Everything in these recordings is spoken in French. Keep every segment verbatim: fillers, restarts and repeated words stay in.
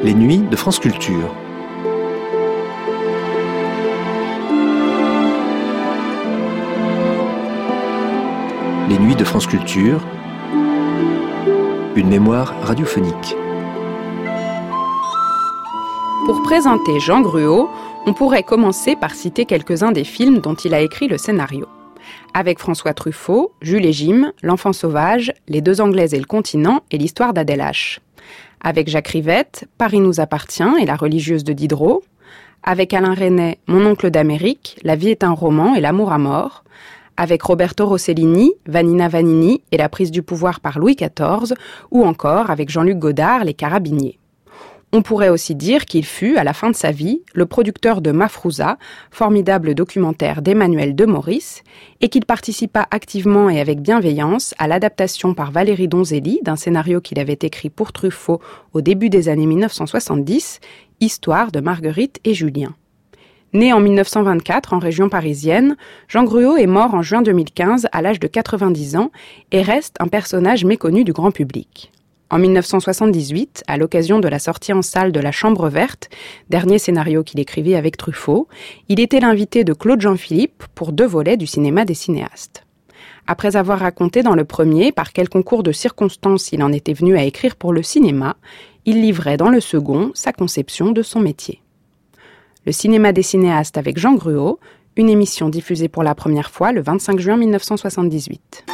Les nuits de France Culture. Les nuits de France Culture, une mémoire radiophonique. Pour présenter Jean Gruaud, on pourrait commencer par citer quelques-uns des films dont il a écrit le scénario. Avec François Truffaut, Jules et Jim, L'Enfant sauvage, Les deux Anglaises et le continent et l'histoire d'Adèle H. Avec Jacques Rivette, Paris nous appartient et la religieuse de Diderot. Avec Alain Resnais, Mon oncle d'Amérique, La vie est un roman et l'amour à mort. Avec Roberto Rossellini, Vanina Vanini et la prise du pouvoir par Louis quatorze, ou encore avec Jean-Luc Godard, Les Carabiniers. On pourrait aussi dire qu'il fut, à la fin de sa vie, le producteur de Mafrouza, formidable documentaire d'Emmanuel de Maurice, et qu'il participa activement et avec bienveillance à l'adaptation par Valérie Donzelli d'un scénario qu'il avait écrit pour Truffaut au début des années dix-neuf cent soixante-dix, Histoire de Marguerite et Julien. Né en dix-neuf cent vingt-quatre en région parisienne, Jean Gruaud est mort en juin deux mille quinze à l'âge de quatre-vingt-dix ans et reste un personnage méconnu du grand public. En dix-neuf cent soixante-dix-huit, à l'occasion de la sortie en salle de La Chambre verte, dernier scénario qu'il écrivit avec Truffaut, il était l'invité de Claude Jean-Philippe pour deux volets du cinéma des cinéastes. Après avoir raconté dans le premier par quel concours de circonstances il en était venu à écrire pour le cinéma, il livrait dans le second sa conception de son métier. Le cinéma des cinéastes avec Jean Gruaud, une émission diffusée pour la première fois le vingt-cinq juin dix-neuf cent soixante-dix-huit.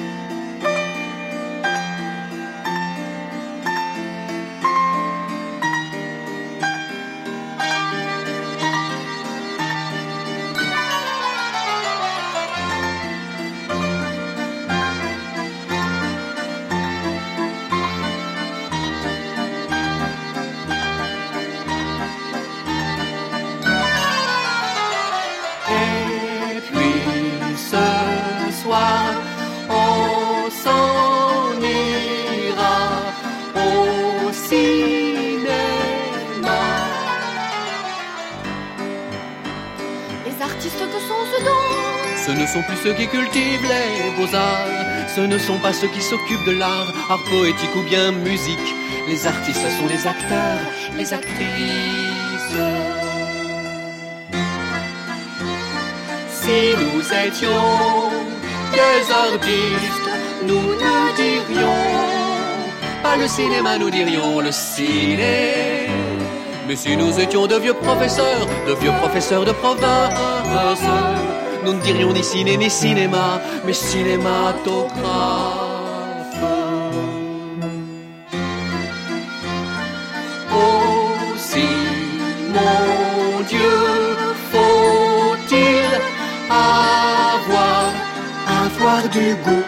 Ce ne sont plus ceux qui cultivent les beaux-arts, ce ne sont pas ceux qui s'occupent de l'art, art poétique ou bien musique. Les artistes sont les acteurs, les actrices. Si nous étions des artistes, nous ne dirions pas le cinéma, nous dirions le ciné. Mais si nous étions de vieux professeurs, de vieux professeurs de province, nous ne dirions ni ciné ni cinéma, mais cinématographe. Aussi, mon Dieu, faut-il avoir, avoir du goût.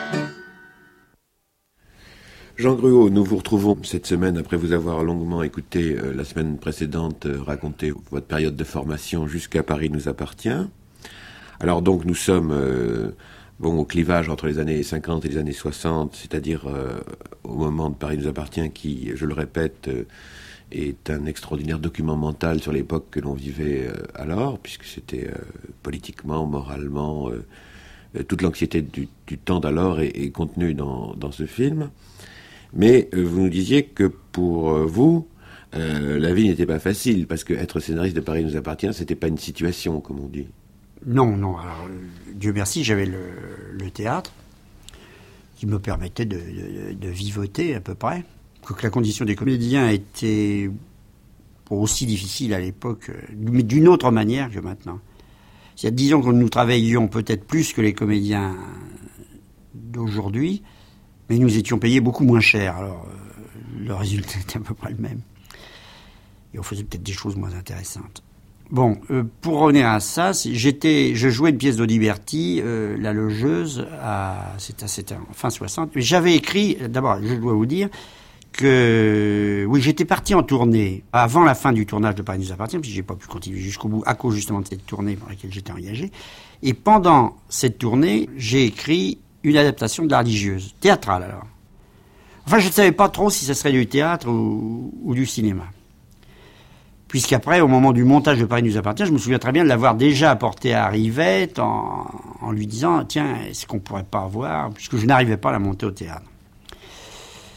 Jean Gruaud, nous vous retrouvons cette semaine après vous avoir longuement écouté euh, la semaine précédente euh, raconter votre période de formation jusqu'à Paris nous appartient. Alors donc nous sommes euh, bon, au clivage entre les années cinquante et les années soixante, c'est-à-dire euh, au moment de Paris nous appartient qui, je le répète, euh, est un extraordinaire document mental sur l'époque que l'on vivait euh, alors, puisque c'était euh, politiquement, moralement, euh, toute l'anxiété du, du temps d'alors est, est contenue dans, dans ce film. Mais euh, vous nous disiez que pour euh, vous, euh, la vie n'était pas facile, parce que être scénariste de Paris nous appartient, c'était pas une situation, comme on dit. Non, non. Alors, Dieu merci, j'avais le, le théâtre qui me permettait de, de, de vivoter à peu près. Quoique la condition des comédiens était aussi difficile à l'époque, mais d'une autre manière que maintenant. C'est-à-dire, disons que nous travaillions peut-être plus que les comédiens d'aujourd'hui, mais nous étions payés beaucoup moins cher. Alors, euh, le résultat était à peu près le même. Et on faisait peut-être des choses moins intéressantes. Bon, euh, pour revenir à ça, j'étais, je jouais une pièce d'Audiberti, euh, La Logeuse, à, c'était, c'était en fin soixante. Mais j'avais écrit, d'abord, je dois vous dire que, oui, j'étais parti en tournée avant la fin du tournage de Paris nous appartient, puis j'ai pas pu continuer jusqu'au bout à cause justement de cette tournée pour laquelle j'étais engagé. Et pendant cette tournée, j'ai écrit une adaptation de La Religieuse, théâtrale alors. Enfin, je ne savais pas trop si ça serait du théâtre ou, ou du cinéma. Puisqu'après, au moment du montage de Paris nous appartient, je me souviens très bien de l'avoir déjà apporté à Rivette en, en lui disant « Tiens, est-ce qu'on pourrait pas avoir ?» puisque je n'arrivais pas à la monter au théâtre.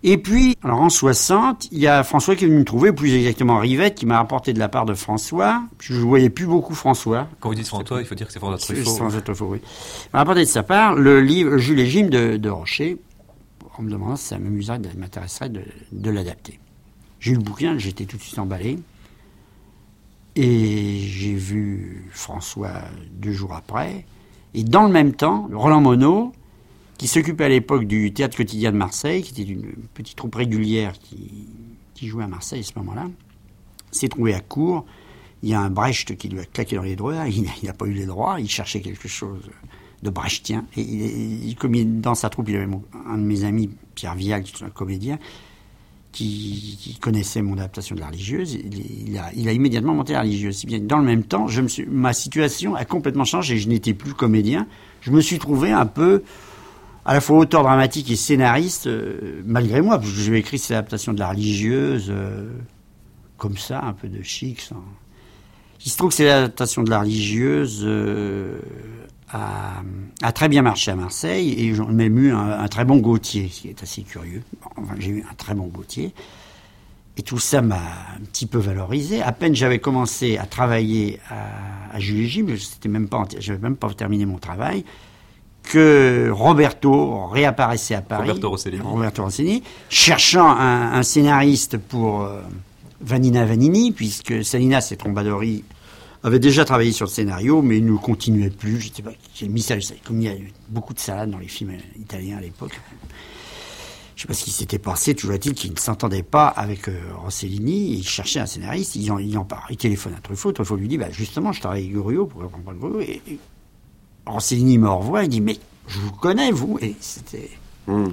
Et puis, alors en soixante, il y a François qui est venu me trouver, plus exactement Rivette, qui m'a rapporté de la part de François. Je ne voyais plus beaucoup François. Quand vous dites François, il faut dire que c'est François Truffaut. C'est François Truffaut, oui. Il m'a rapporté de sa part le livre Jules et Jim de, de Rocher, en me demandant si ça m'amuserait, ça m'intéresserait de, de l'adapter. J'ai eu le bouquin, j'étais tout de suite emballé. Et j'ai vu François deux jours après. Et dans le même temps, Roland Monod, qui s'occupait à l'époque du Théâtre Quotidien de Marseille, qui était une petite troupe régulière qui, qui jouait à Marseille à ce moment-là, s'est trouvé à court. Il y a un Brecht qui lui a claqué dans les droits, il n'a pas eu les droits, il cherchait quelque chose de brechtien. Et il, il, comme il, dans sa troupe, il avait mon, un de mes amis, Pierre Vial, qui est un comédien, qui, qui connaissait mon adaptation de la religieuse. Il, il, a, il a immédiatement monté la religieuse. Si bien dans le même temps, je me suis, ma situation a complètement changé et je n'étais plus comédien. Je me suis trouvé un peu à la fois auteur dramatique et scénariste, euh, malgré moi, parce que j'ai écrit cette adaptation de la religieuse, euh, comme ça, un peu de chic. Sans... Il se trouve que cette adaptation de la religieuse euh, a, a très bien marché à Marseille, et j'ai même eu un, un très bon Gautier, ce qui est assez curieux. Bon, enfin, j'ai eu un très bon Gautier. Et tout ça m'a un petit peu valorisé. À peine j'avais commencé à travailler à, à Jules et Jim, c'était même pas, j'avais même pas terminé mon travail, que Roberto réapparaissait à Paris. Roberto Rossellini. Roberto Rossellini, cherchant un, un scénariste pour euh, Vanina Vanini, puisque Salinas et Trombadori avaient déjà travaillé sur le scénario, mais ne continuaient plus. Je ne sais pas, c'est mystérieux. Comme il y a beaucoup de salades dans les films italiens à l'époque. Je ne sais pas ce qui s'était passé, toujours est-il qu'ils ne s'entendaient pas avec euh, Rossellini, ils cherchaient un scénariste, ils en, ils en parlent. Il téléphone à Truffaut, Truffaut lui dit, bah, justement, je travaille avec Goriot, pourquoi prendre pas le Goriot, et, et Rossellini me revoit, il dit, mais je vous connais, vous, et c'était... Mmh.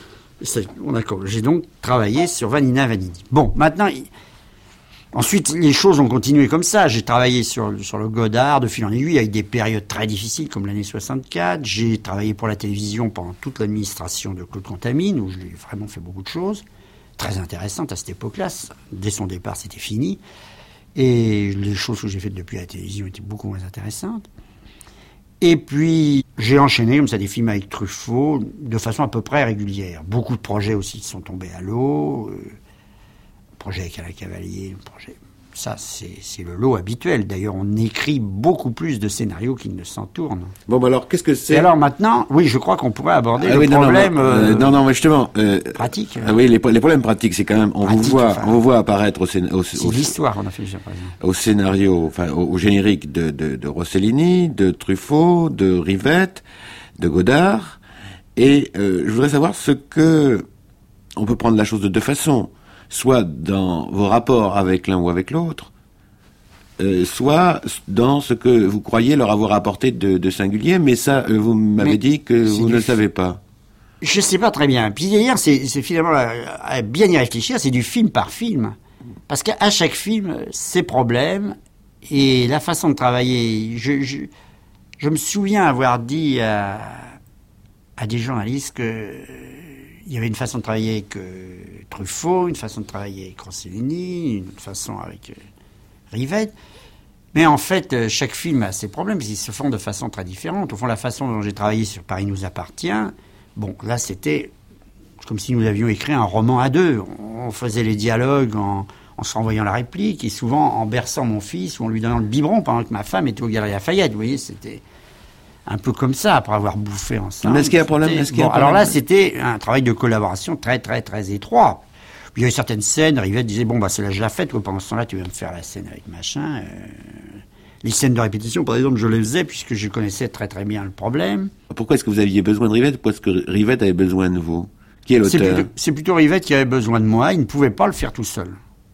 On a, j'ai donc travaillé sur Vanina Vanini. Bon, maintenant, il... ensuite, les choses ont continué comme ça. J'ai travaillé sur, sur le Godard, de fil en aiguille, avec des périodes très difficiles, comme l'année soixante-quatre. J'ai travaillé pour la télévision pendant toute l'administration de Claude Contamine, où j'ai vraiment fait beaucoup de choses, très intéressantes à cette époque-là. Dès son départ, c'était fini. Et les choses que j'ai faites depuis la télévision étaient beaucoup moins intéressantes. Et puis, j'ai enchaîné comme ça des films avec Truffaut de façon à peu près régulière. Beaucoup de projets aussi sont tombés à l'eau. Euh, projet avec Alain Cavalier, projet... ça c'est, c'est le lot habituel. D'ailleurs, on écrit beaucoup plus de scénarios qu'il ne s'en tourne. Bon, bah alors, qu'est-ce que c'est ? Et alors maintenant, oui, je crois qu'on pourrait aborder ah, le oui, problème... Non, non, euh, non, non, mais justement... Euh, pratique. Ah, oui, les, les problèmes pratiques, c'est quand même... On pratique, vous voit, enfin, on vous voit apparaître au, scén- au, c'est au, l'histoire qu'on a fait jusqu'à présent. Au scénario, enfin, au, au générique de, de, de Rossellini, de Truffaut, de Rivette, de Godard. Et euh, je voudrais savoir ce que... On peut prendre la chose de deux façons. Soit dans vos rapports avec l'un ou avec l'autre, euh, soit dans ce que vous croyez leur avoir apporté de, de singulier, mais ça, euh, vous m'avez mais dit que vous ne le savez pas. Je ne sais pas très bien. Puis d'ailleurs, c'est, c'est finalement, à, à bien y réfléchir, c'est du film par film. Parce qu'à chaque film, ses problèmes et la façon de travailler. Je, je, je me souviens avoir dit à, à des journalistes que... Il y avait une façon de travailler avec euh, Truffaut, une façon de travailler avec Rossellini, une autre façon avec euh, Rivette. Mais en fait, euh, chaque film a ses problèmes, parce qu'ils se font de façon très différente. Au fond, la façon dont j'ai travaillé sur Paris nous appartient, bon, là, c'était comme si nous avions écrit un roman à deux. On faisait les dialogues en, en se renvoyant la réplique, et souvent en berçant mon fils ou en lui donnant le biberon pendant que ma femme était aux Galeries Lafayette. Vous voyez, c'était... un peu comme ça, après avoir bouffé ensemble. Mais est-ce qu'il y a un problème, est-ce qu'il y a bon, un problème alors là, c'était un travail de collaboration très, très, très étroit. Il y avait certaines scènes, Rivette disait, bon, bah, celle-là, je la fais, toi, pendant ce temps-là, tu vas me faire la scène avec machin. Euh... Les scènes de répétition, par exemple, je les faisais, puisque je connaissais très, très bien le problème. Pourquoi est-ce que vous aviez besoin de Rivette ? Pourquoi est-ce que Rivette avait besoin de vous ? Qui est l'auteur ? C'est plutôt, c'est plutôt Rivette qui avait besoin de moi, il ne pouvait pas le faire tout seul.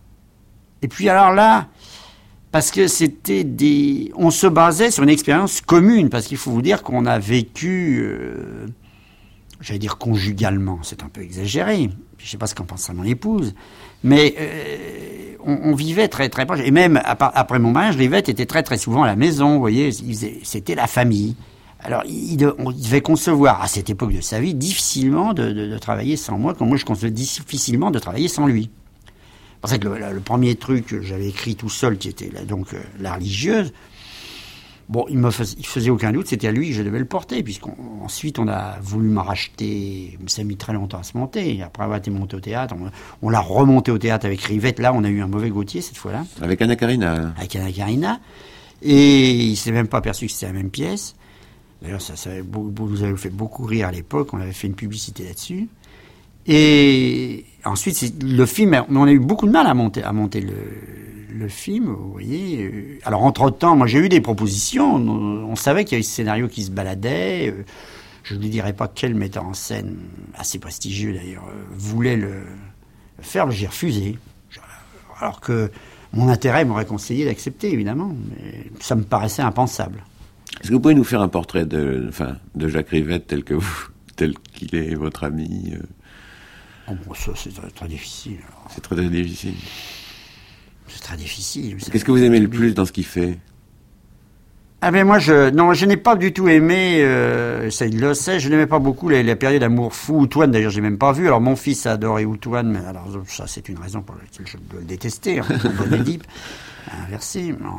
Et puis, alors là... Parce que c'était des... On se basait sur une expérience commune, parce qu'il faut vous dire qu'on a vécu, euh, j'allais dire conjugalement, c'est un peu exagéré, je ne sais pas ce qu'en pensera mon épouse, mais euh, on, on vivait très très proche, et même après mon mariage, Rivette était très très souvent à la maison, vous voyez, il faisait, c'était la famille. Alors il, de, on devait concevoir, à cette époque de sa vie, difficilement de, de, de travailler sans moi, comme moi je concevais difficilement de travailler sans lui. Parce que le, le premier truc que j'avais écrit tout seul, qui était là, donc euh, la religieuse, Bon, il me fais, il faisait aucun doute, c'était à lui que je devais le porter, puisqu'ensuite on, on a voulu m'en racheter, ça a mis très longtemps à se monter. Après avoir été monté au théâtre, on, on l'a remonté au théâtre avec Rivette. Là, on a eu un mauvais Gauthier cette fois-là. Avec Anna Karina. Avec Anna Karina. Et il s'est même pas aperçu que c'était la même pièce. D'ailleurs, ça, ça nous avait fait beaucoup rire à l'époque, on avait fait une publicité là-dessus. Et ensuite, c'est, le film, on a eu beaucoup de mal à monter, à monter le, le film, vous voyez. Alors, entre-temps, moi, j'ai eu des propositions. On, on savait qu'il y avait ce scénario qui se baladait. Je ne lui dirais pas quel metteur en scène, assez prestigieux d'ailleurs, voulait le faire. J'ai refusé. Alors que mon intérêt m'aurait conseillé d'accepter, évidemment. Mais ça me paraissait impensable. Est-ce que vous pouvez nous faire un portrait de, enfin, de Jacques Rivette tel que vous, tel qu'il est votre ami euh... Oh, bon, ça, c'est très, très difficile. Alors. C'est très, très difficile. C'est très difficile. Qu'est-ce que vous aimez le plus dans ce qu'il fait? Ah ben moi, je, non, je n'ai pas du tout aimé, euh, ça il le sait, je n'aimais pas beaucoup les, les périodes d'amour fou. Outoine, d'ailleurs, j'ai même pas vu. Alors, mon fils a adoré Outoine, mais alors, ça, c'est une raison pour laquelle je dois le détester. Hein, bon Édipe, inversé. Non.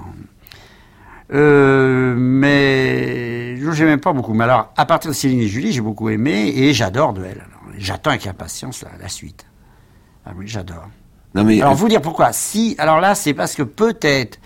Euh, mais je n'aimais pas beaucoup. Mais alors, à partir de Céline et Julie, j'ai beaucoup aimé et j'adore Duel. Alors, j'attends avec impatience la, la suite. Ah oui, j'adore. Non mais alors, vous dire pourquoi. Si, alors là, c'est parce que peut-être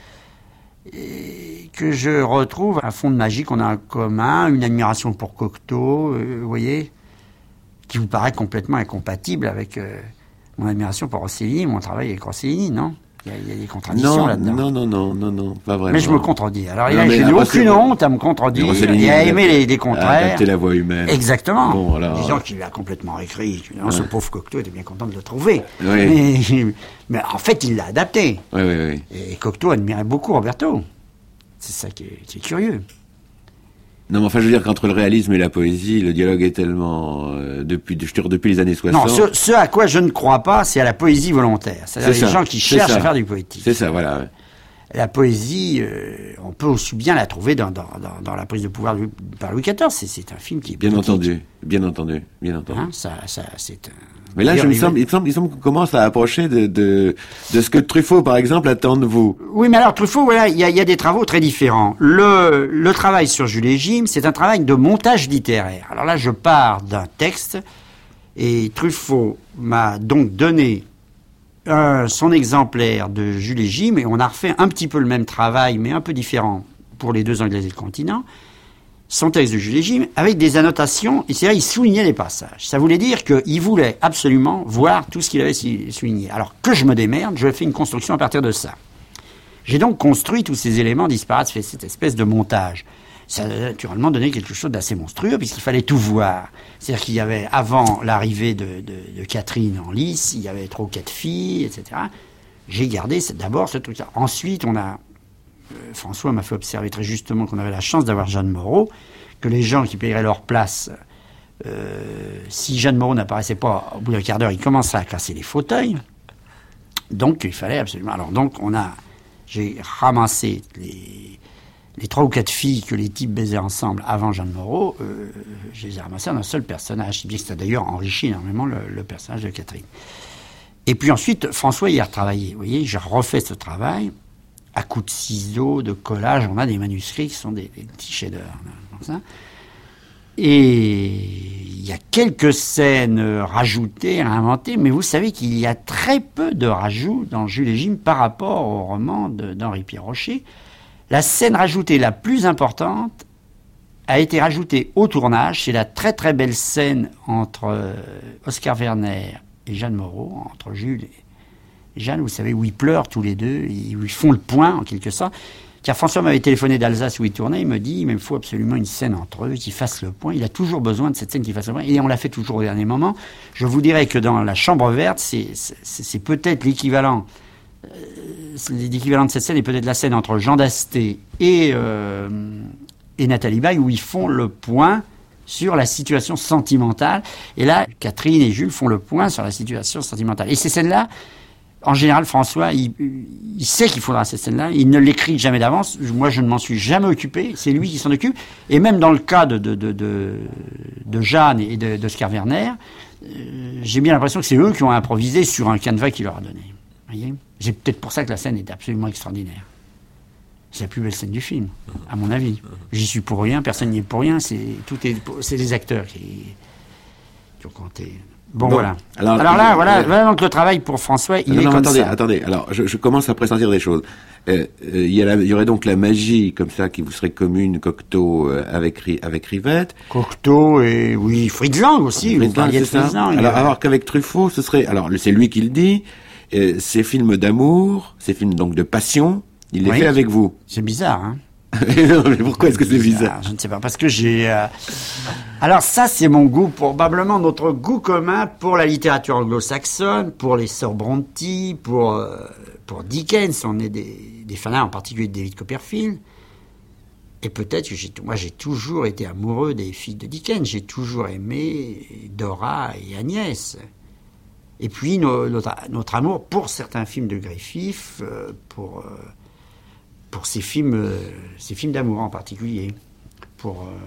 et que je retrouve un fond de magie qu'on a en commun, une admiration pour Cocteau, euh, vous voyez, qui vous paraît complètement incompatible avec euh, mon admiration pour Rossellini, mon travail avec Rossellini, non? Il y, a, il y a des contradictions non, là-dedans. Non, non, non, non, non, pas vraiment. Mais je me contredis. Alors, non, j'ai eu aucune honte à me contredire et à aimer les, les contraires. Adapter la voix humaine. Exactement. Bon, alors... Disons qu'il a complètement écrit. Ouais. Ce pauvre Cocteau était bien content de le trouver. Oui. Mais, mais en fait, il l'a adapté. Oui, oui, oui. Et Cocteau admirait beaucoup Roberto. C'est ça qui est, qui est curieux. Non, mais enfin, je veux dire qu'entre le réalisme et la poésie, le dialogue est tellement... Euh, depuis, je tire, depuis les années soixante... Non, ce, ce à quoi je ne crois pas, c'est à la poésie volontaire. C'est-à-dire c'est les ça, gens qui cherchent à faire du poétique. C'est ça, voilà. Ouais. La poésie, euh, on peut aussi bien la trouver dans, dans, dans, dans la prise de pouvoir de, par Louis quatorze. C'est, c'est un film qui est bien politique. entendu, bien entendu, bien entendu. Hein, ça, ça, c'est un... Mais là, je me semble, il me semble, il semble qu'on commence à approcher de, de, de ce que Truffaut, par exemple, attend de vous. Oui, mais alors Truffaut, voilà, il y a, il y a des travaux très différents. Le, le travail sur Jules et Jim, c'est un travail de montage littéraire. Alors là, je pars d'un texte, et Truffaut m'a donc donné euh, son exemplaire de Jules et Jim, et on a refait un petit peu le même travail, mais un peu différent pour les deux Anglais et le continent. Son texte de Jules et Jim, avec des annotations, et c'est-à-dire il soulignait les passages. Ça voulait dire qu'il voulait absolument voir tout ce qu'il avait souligné. Alors que je me démerde, je fais une construction à partir de ça. J'ai donc construit tous ces éléments disparates, fait cette espèce de montage. Ça a naturellement donné quelque chose d'assez monstrueux, puisqu'il fallait tout voir. C'est-à-dire qu'il y avait, avant l'arrivée de, de, de Catherine en lice, il y avait trois ou quatre filles, et cetera. J'ai gardé d'abord ce truc-là. Ensuite, on a... François m'a fait observer très justement qu'on avait la chance d'avoir Jeanne Moreau, que les gens qui paieraient leur place, euh, si Jeanne Moreau n'apparaissait pas au bout d'un quart d'heure, ils commençaient à casser les fauteuils. Donc il fallait absolument... Alors donc on a... J'ai ramassé les, les trois ou quatre filles que les types baisaient ensemble avant Jeanne Moreau, euh, je les ai ramassées en un seul personnage, bien que ça a d'ailleurs enrichi énormément le, le personnage de Catherine. Et puis ensuite, François y a retravaillé. Vous voyez, j'ai refait ce travail à coups de ciseaux, de collage. On a des manuscrits qui sont des, des petits chefs-d'œuvre. Comme ça. Et il y a quelques scènes rajoutées, inventées, mais vous savez qu'il y a très peu de rajouts dans Jules et Jim par rapport au roman de, d'Henri Pierre-Rocher. La scène rajoutée la plus importante a été rajoutée au tournage. C'est la très très belle scène entre Oscar Werner et Jeanne Moreau, entre Jules et Jeanne, vous savez, où ils pleurent tous les deux, où ils font le point, en quelque sorte. Car François m'avait téléphoné d'Alsace où il tournait, il me dit, il me faut absolument une scène entre eux, qu'ils fassent le point. Il a toujours besoin de cette scène qui fasse le point, et on l'a fait toujours au dernier moment. Je vous dirais que dans La Chambre verte, c'est, c'est, c'est peut-être l'équivalent, euh, l'équivalent de cette scène est peut-être la scène entre Jean Dasté et, euh, et Nathalie Baye, où ils font le point sur la situation sentimentale. Et là, Catherine et Jules font le point sur la situation sentimentale. Et ces scènes-là, en général, François, il, il sait qu'il faudra cette scène-là. Il ne l'écrit jamais d'avance. Moi, je ne m'en suis jamais occupé. C'est lui qui s'en occupe. Et même dans le cas de, de, de, de, de Jeanne et de, d'Oscar Werner, euh, j'ai bien l'impression que c'est eux qui ont improvisé sur un canevas qu'il leur a donné. Vous voyez ? C'est peut-être pour ça que la scène est absolument extraordinaire. c'est la plus belle scène du film, à mon avis. J'y suis pour rien, personne n'y est pour rien, c'est, tout est, c'est les acteurs qui, qui ont compté. Bon, bon voilà. Alors, alors là, voilà, euh, voilà, donc le travail pour François, il non, est non, comme attendez, ça. Attendez, alors je, je commence à pressentir des choses. Euh, euh, il, y a la, il y aurait donc la magie comme ça qui vous serait commune, Cocteau euh, avec avec Rivette. Cocteau et oui, Fritz Lang aussi. Fritz Lang, c'est ça. Lang, alors, alors qu'avec Truffaut, ce serait, alors c'est lui qui le dit. Euh, ces films d'amour, ces films donc de passion, il les oui, fait avec vous. C'est bizarre, hein. Non, mais pourquoi est-ce que c'est bizarre, bizarre Je ne sais pas, parce que j'ai... Euh... Alors ça, c'est mon goût, probablement notre goût commun pour la littérature anglo-saxonne, pour les sœurs Brontë, pour, euh, pour Dickens, on est des, des fans, en particulier de David Copperfield. Et peut-être que j'ai, moi, j'ai toujours été amoureux des filles de Dickens, j'ai toujours aimé Dora et Agnès. Et puis no, notre, notre amour pour certains films de Griffith, euh, pour... Euh, pour ces films, euh, ces films d'amour en particulier, pour euh,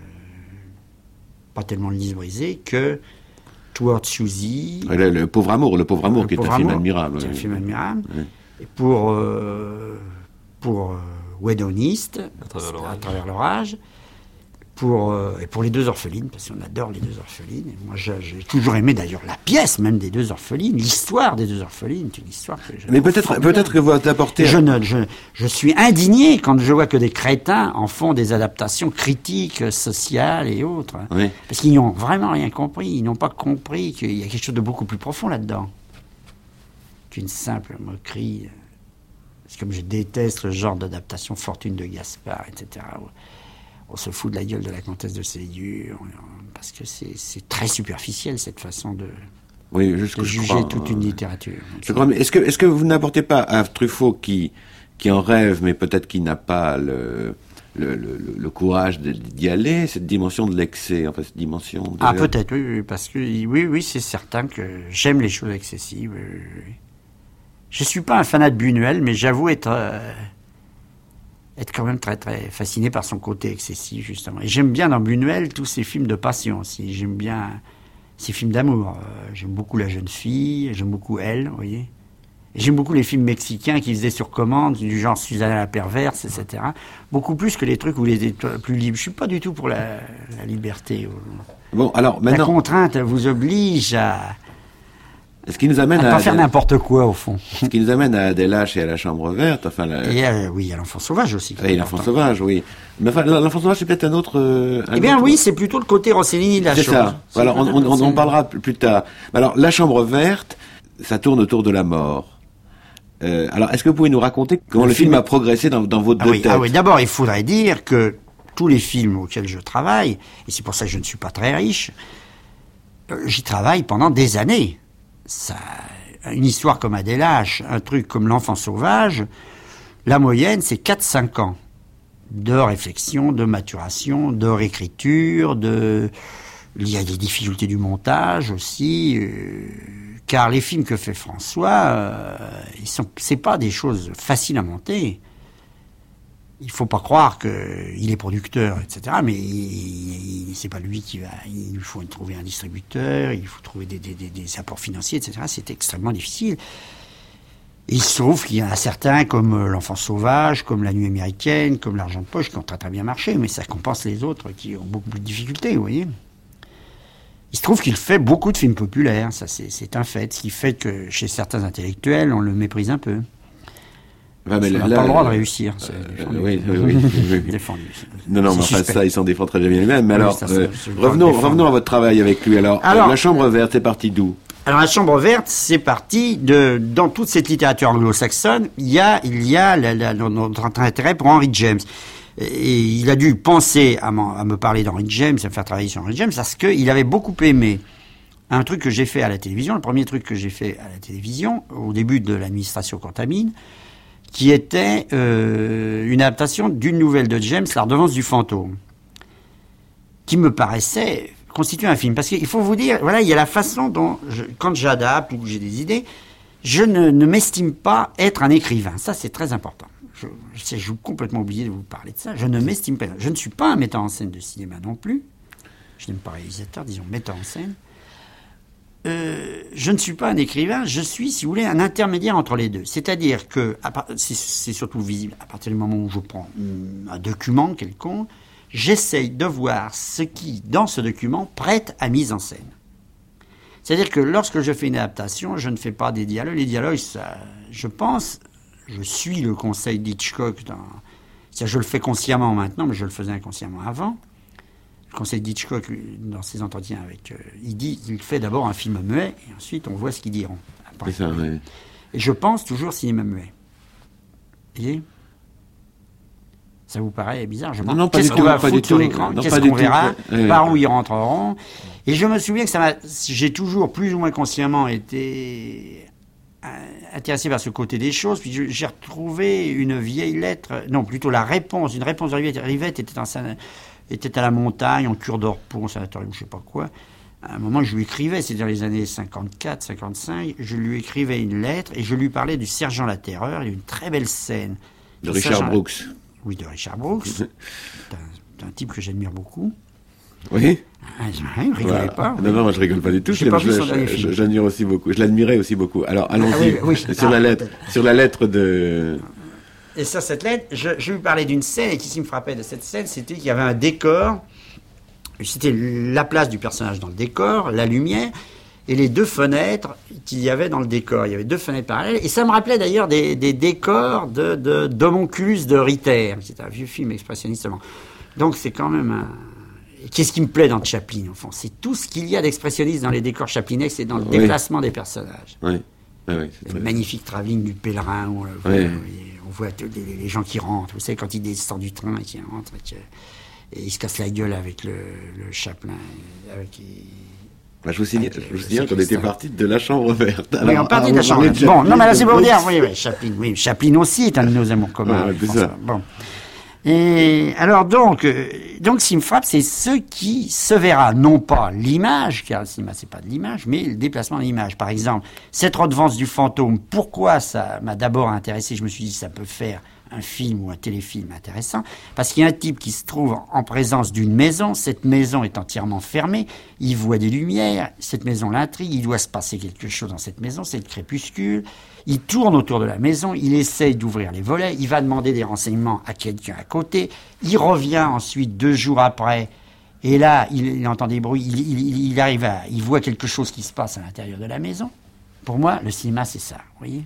pas tellement le Lys brisé que Towards Suzy. Le, le pauvre amour, le pauvre amour, le qui pauvre est un amour, film admirable. C'est oui. un film admirable. Oui. Et pour euh, pour euh, Wedoniste, à travers l'orage. À travers l'orage. Pour, euh, et pour les deux orphelines, parce qu'on adore les deux orphelines. Et moi, j'ai, j'ai toujours aimé d'ailleurs la pièce même des deux orphelines, l'histoire des deux orphelines, c'est une histoire que je... Mais peut-être, peut-être que vous apportez... Je, ne, je, je suis indigné quand je vois que des crétins en font des adaptations critiques, sociales et autres. Oui. Parce qu'ils n'ont vraiment rien compris. Ils n'ont pas compris qu'il y a quelque chose de beaucoup plus profond là-dedans qu'une simple moquerie. C'est comme je déteste le genre d'adaptation Fortune de Gaspard, et cetera. On se fout de la gueule de la comtesse de Ségur, parce que c'est, c'est très superficiel, cette façon de, oui, de je juger crois, toute euh, une littérature. Je crois, mais est-ce que, est-ce que vous n'apportez pas à Truffaut qui, qui en rêve, mais peut-être qui n'a pas le, le, le, le courage de, d'y aller, cette dimension de l'excès, en fait, cette dimension de... Ah, peut-être, oui, oui, parce que, oui, oui, c'est certain que j'aime les choses excessives. Oui, oui. Je suis pas un fanat de Buñuel, mais j'avoue être... Euh, être quand même très très fasciné par son côté excessif, justement. Et j'aime bien dans Buñuel tous ces films de passion aussi. J'aime bien ces films d'amour. Euh, j'aime beaucoup La Jeune Fille, j'aime beaucoup Elle, vous voyez. Et j'aime beaucoup les films mexicains qui faisaient sur commande, du genre Susanna la perverse, et cetera. Beaucoup plus que les trucs où les étoiles plus libres. Je suis pas du tout pour la, la liberté. Bon, alors maintenant... La contrainte vous oblige à... Ce qui nous amène à à... pas faire n'importe quoi, au fond. Ce qui nous amène à Des Lâches et à La Chambre Verte, enfin... La... Et euh, oui, à L'Enfant Sauvage aussi. Oui, L'Enfant Sauvage, oui. Mais enfin, L'Enfant Sauvage, c'est peut-être un autre... Euh, un eh bien autre... oui, c'est plutôt le côté Rossellini de la c'est chose. Ça. C'est ça. Alors, on, on, on en parlera plus tard. Alors, La Chambre Verte, ça tourne autour de la mort. Euh, alors, est-ce que vous pouvez nous raconter comment le, le film, film a progressé dans, dans votre ah oui, tête? Ah oui, d'abord, il faudrait dire que tous les films auxquels je travaille, et c'est pour ça que je ne suis pas très riche, euh, j'y travaille pendant des années. Ça... Une histoire comme à Des Lâches, un truc comme L'Enfant Sauvage, la moyenne, c'est quatre à cinq ans de réflexion, de maturation, de réécriture, de... il y a des difficultés du montage aussi, euh... car les films que fait François, euh... ils sont... c'est pas des choses faciles à monter. Il faut pas croire qu'il est producteur, et cetera. Mais il, il, c'est pas lui qui va. Il faut trouver un distributeur, il faut trouver des, des, des, des apports financiers, et cetera. C'est extrêmement difficile. Et il se trouve qu'il y en a certains, comme L'Enfant Sauvage, comme La Nuit américaine, comme L'Argent de poche, qui ont très très bien marché, mais ça compense les autres qui ont beaucoup plus de difficultés, vous voyez. Il se trouve qu'il fait beaucoup de films populaires, ça c'est, c'est un fait, ce qui fait que chez certains intellectuels, on le méprise un peu. Ouais, mais on n'a pas le droit de réussir. C'est euh, oui, oui, oui, oui, oui. Défendu. Non, non, mais enfin, ça, ils s'en défendent très bien lui-même. Mais oui, alors, ça, euh, ça, revenons, revenons à votre travail avec lui. Alors, alors La Chambre Verte, c'est parti d'où? Alors, La Chambre Verte, c'est parti de... Dans toute cette littérature anglo-saxonne, il y a, il y a la, la, notre intérêt pour Henry James. Et il a dû penser à, à me parler d'Henry James, à me faire travailler sur Henry James, parce qu'il avait beaucoup aimé un truc que j'ai fait à la télévision, le premier truc que j'ai fait à la télévision, au début de l'administration Contamine, qui était euh, une adaptation d'une nouvelle de James, La Redevance du fantôme, qui me paraissait constituer un film. Parce qu'il faut vous dire, voilà, il y a la façon dont, je, quand j'adapte ou que j'ai des idées, je ne, ne m'estime pas être un écrivain. Ça, c'est très important. Je, je, j'ai complètement oublié de vous parler de ça. Je ne m'estime pas. Je ne suis pas un metteur en scène de cinéma non plus. Je n'aime pas réalisateur, disons metteur en scène. euh, je ne suis pas un écrivain, je suis, si vous voulez, un intermédiaire entre les deux. C'est-à-dire que, à part, c'est, c'est surtout visible à partir du moment où je prends un document quelconque, j'essaye de voir ce qui, dans ce document, prête à mise en scène. C'est-à-dire que lorsque je fais une adaptation, je ne fais pas des dialogues. Les dialogues, ça, je pense, je suis le conseil d'Hitchcock. Dans, c'est-à-dire, je le fais consciemment maintenant, mais je le faisais inconsciemment avant. Le conseil d'Hitchcock, dans ses entretiens avec... Euh, il dit il fait d'abord un film muet, et ensuite on voit ce qu'ils diront. Après. C'est ça, oui. Et je pense toujours cinéma muet. Vous voyez ? Ça vous paraît bizarre? Je Non, non, pas qu'est-ce du qu'on tout, va pas du foutre sur tout. l'écran? Non, Qu'est-ce pas qu'on du verra? tout. Ouais. Par où ils rentreront? Et je me souviens que ça m'a, j'ai toujours plus ou moins consciemment été intéressé par ce côté des choses. Puis j'ai retrouvé une vieille lettre, non, plutôt la réponse, une réponse de Rivette. Rivette était, en, était à la montagne, en cure d'Orpon, au sanatorium, je ne sais pas quoi. À un moment, je lui écrivais, c'est dans les années cinquante-quatre, cinquante-cinq, je lui écrivais une lettre et je lui parlais du Sergent la Terreur. Il y a une très belle scène. De Richard Sergent... Brooks. Oui, de Richard Brooks. C'est un, un type que j'admire beaucoup. Oui. Ah, ne rigolez Voilà. pas. Non, non, moi je rigole pas du tout. J'ai Je, pas je, vu son dernier je, film. j'admire aussi beaucoup. Je l'admirais aussi beaucoup. Alors, allons-y. Ah oui, oui. Sur Ah. la lettre, sur la lettre de. Et sur cette lettre, je, je lui parlais d'une scène, et qui me frappait de cette scène, c'était qu'il y avait un décor, c'était la place du personnage dans le décor, la lumière, et les deux fenêtres qu'il y avait dans le décor. Il y avait deux fenêtres parallèles, et ça me rappelait d'ailleurs des, des décors de, de, d'Homonculus de Ritter, c'est un vieux film expressionniste. Donc c'est quand même un... Qu'est-ce qui me plaît dans Chaplin, au fond? C'est tout ce qu'il y a d'expressionniste dans les décors chaplinesques, c'est dans le Oui. déplacement des personnages. Oui. Oui, oui, c'est Le très... magnifique travelling du pèlerin, où on, le voit, Oui. on voit tous les, les gens qui rentrent, vous savez, quand ils descendent du train et qu'ils rentrent, et, que, et ils se cassent la gueule avec le, le Chaplin. Avec, Bah, je vous signale, avec, je vous euh, signale qu'on était Christophe. parti de la chambre verte. Oui, Alors, on partit ah, de la vous chambre. parlez de Bon, Chaplin, non, mais là, c'est pour de dire, Brooks. oui, oui, Chaplin, oui, Chaplin aussi est un de nos amours communs. Ouais, oui, c'est François. ça. Bon. Et alors donc, euh, donc, ce qui me frappe, c'est ce qui se verra, non pas l'image, car le cinéma c'est pas de l'image, mais le déplacement de l'image. Par exemple, cette redevance du fantôme. Pourquoi ça m'a d'abord intéressé? Je me suis dit ça peut faire un film ou un téléfilm intéressant, parce qu'il y a un type qui se trouve en présence d'une maison. Cette maison est entièrement fermée. Il voit des lumières. Cette maison l'intrigue. Il doit se passer quelque chose dans cette maison. C'est le crépuscule. Il tourne autour de la maison, il essaye d'ouvrir les volets, il va demander des renseignements à quelqu'un à côté, il revient ensuite deux jours après, et là, il, il entend des bruits, il, il, il arrive à, il voit quelque chose qui se passe à l'intérieur de la maison. Pour moi, le cinéma, c'est ça, vous voyez?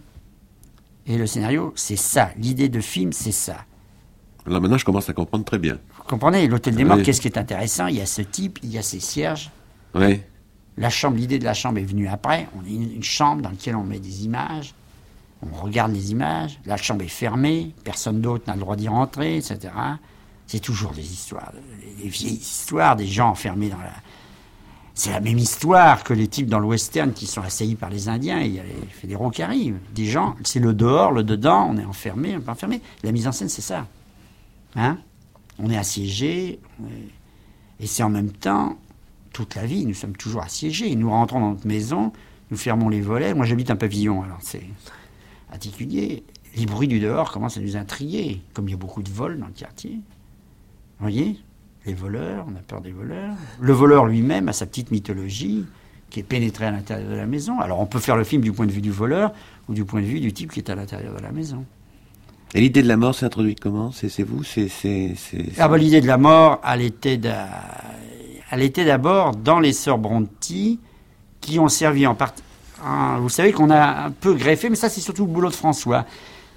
Et le scénario, c'est ça. L'idée de film, c'est ça. Là, maintenant, je commence à comprendre très bien. Vous comprenez? L'Hôtel des Morts, Oui. qu'est-ce qui est intéressant? Il y a ce type, il y a ces cierges. Oui. La chambre, l'idée de la chambre est venue après. On a une, une chambre dans laquelle on met des images. On regarde les images, la chambre est fermée, personne d'autre n'a le droit d'y rentrer, et cetera. C'est toujours des histoires, des vieilles histoires, des gens enfermés dans la... C'est la même histoire que les types dans le western qui sont assaillis par les Indiens, et il y a les fédéraux qui arrivent. Des gens, c'est le dehors, le dedans, on est enfermé, on est pas enfermé. La mise en scène, c'est ça. Hein? On est assiégé, on est... et c'est en même temps, toute la vie, nous sommes toujours assiégés. Nous rentrons dans notre maison, nous fermons les volets. Moi, j'habite un pavillon, alors c'est... particulier, les bruits du dehors commencent à nous intriguer, comme il y a beaucoup de vols dans le quartier. Vous voyez, les voleurs, on a peur des voleurs. Le voleur lui-même a sa petite mythologie qui est pénétrée à l'intérieur de la maison. Alors on peut faire le film du point de vue du voleur ou du point de vue du type qui est à l'intérieur de la maison. Et l'idée de la mort s'est introduite comment? C'est, c'est vous? C'est, c'est, c'est, c'est... Ah bah, l'idée de la mort, elle était, d'a... elle était d'abord dans les sœurs Brontë qui ont servi en partie... Vous savez qu'on a un peu greffé, mais ça c'est surtout le boulot de François.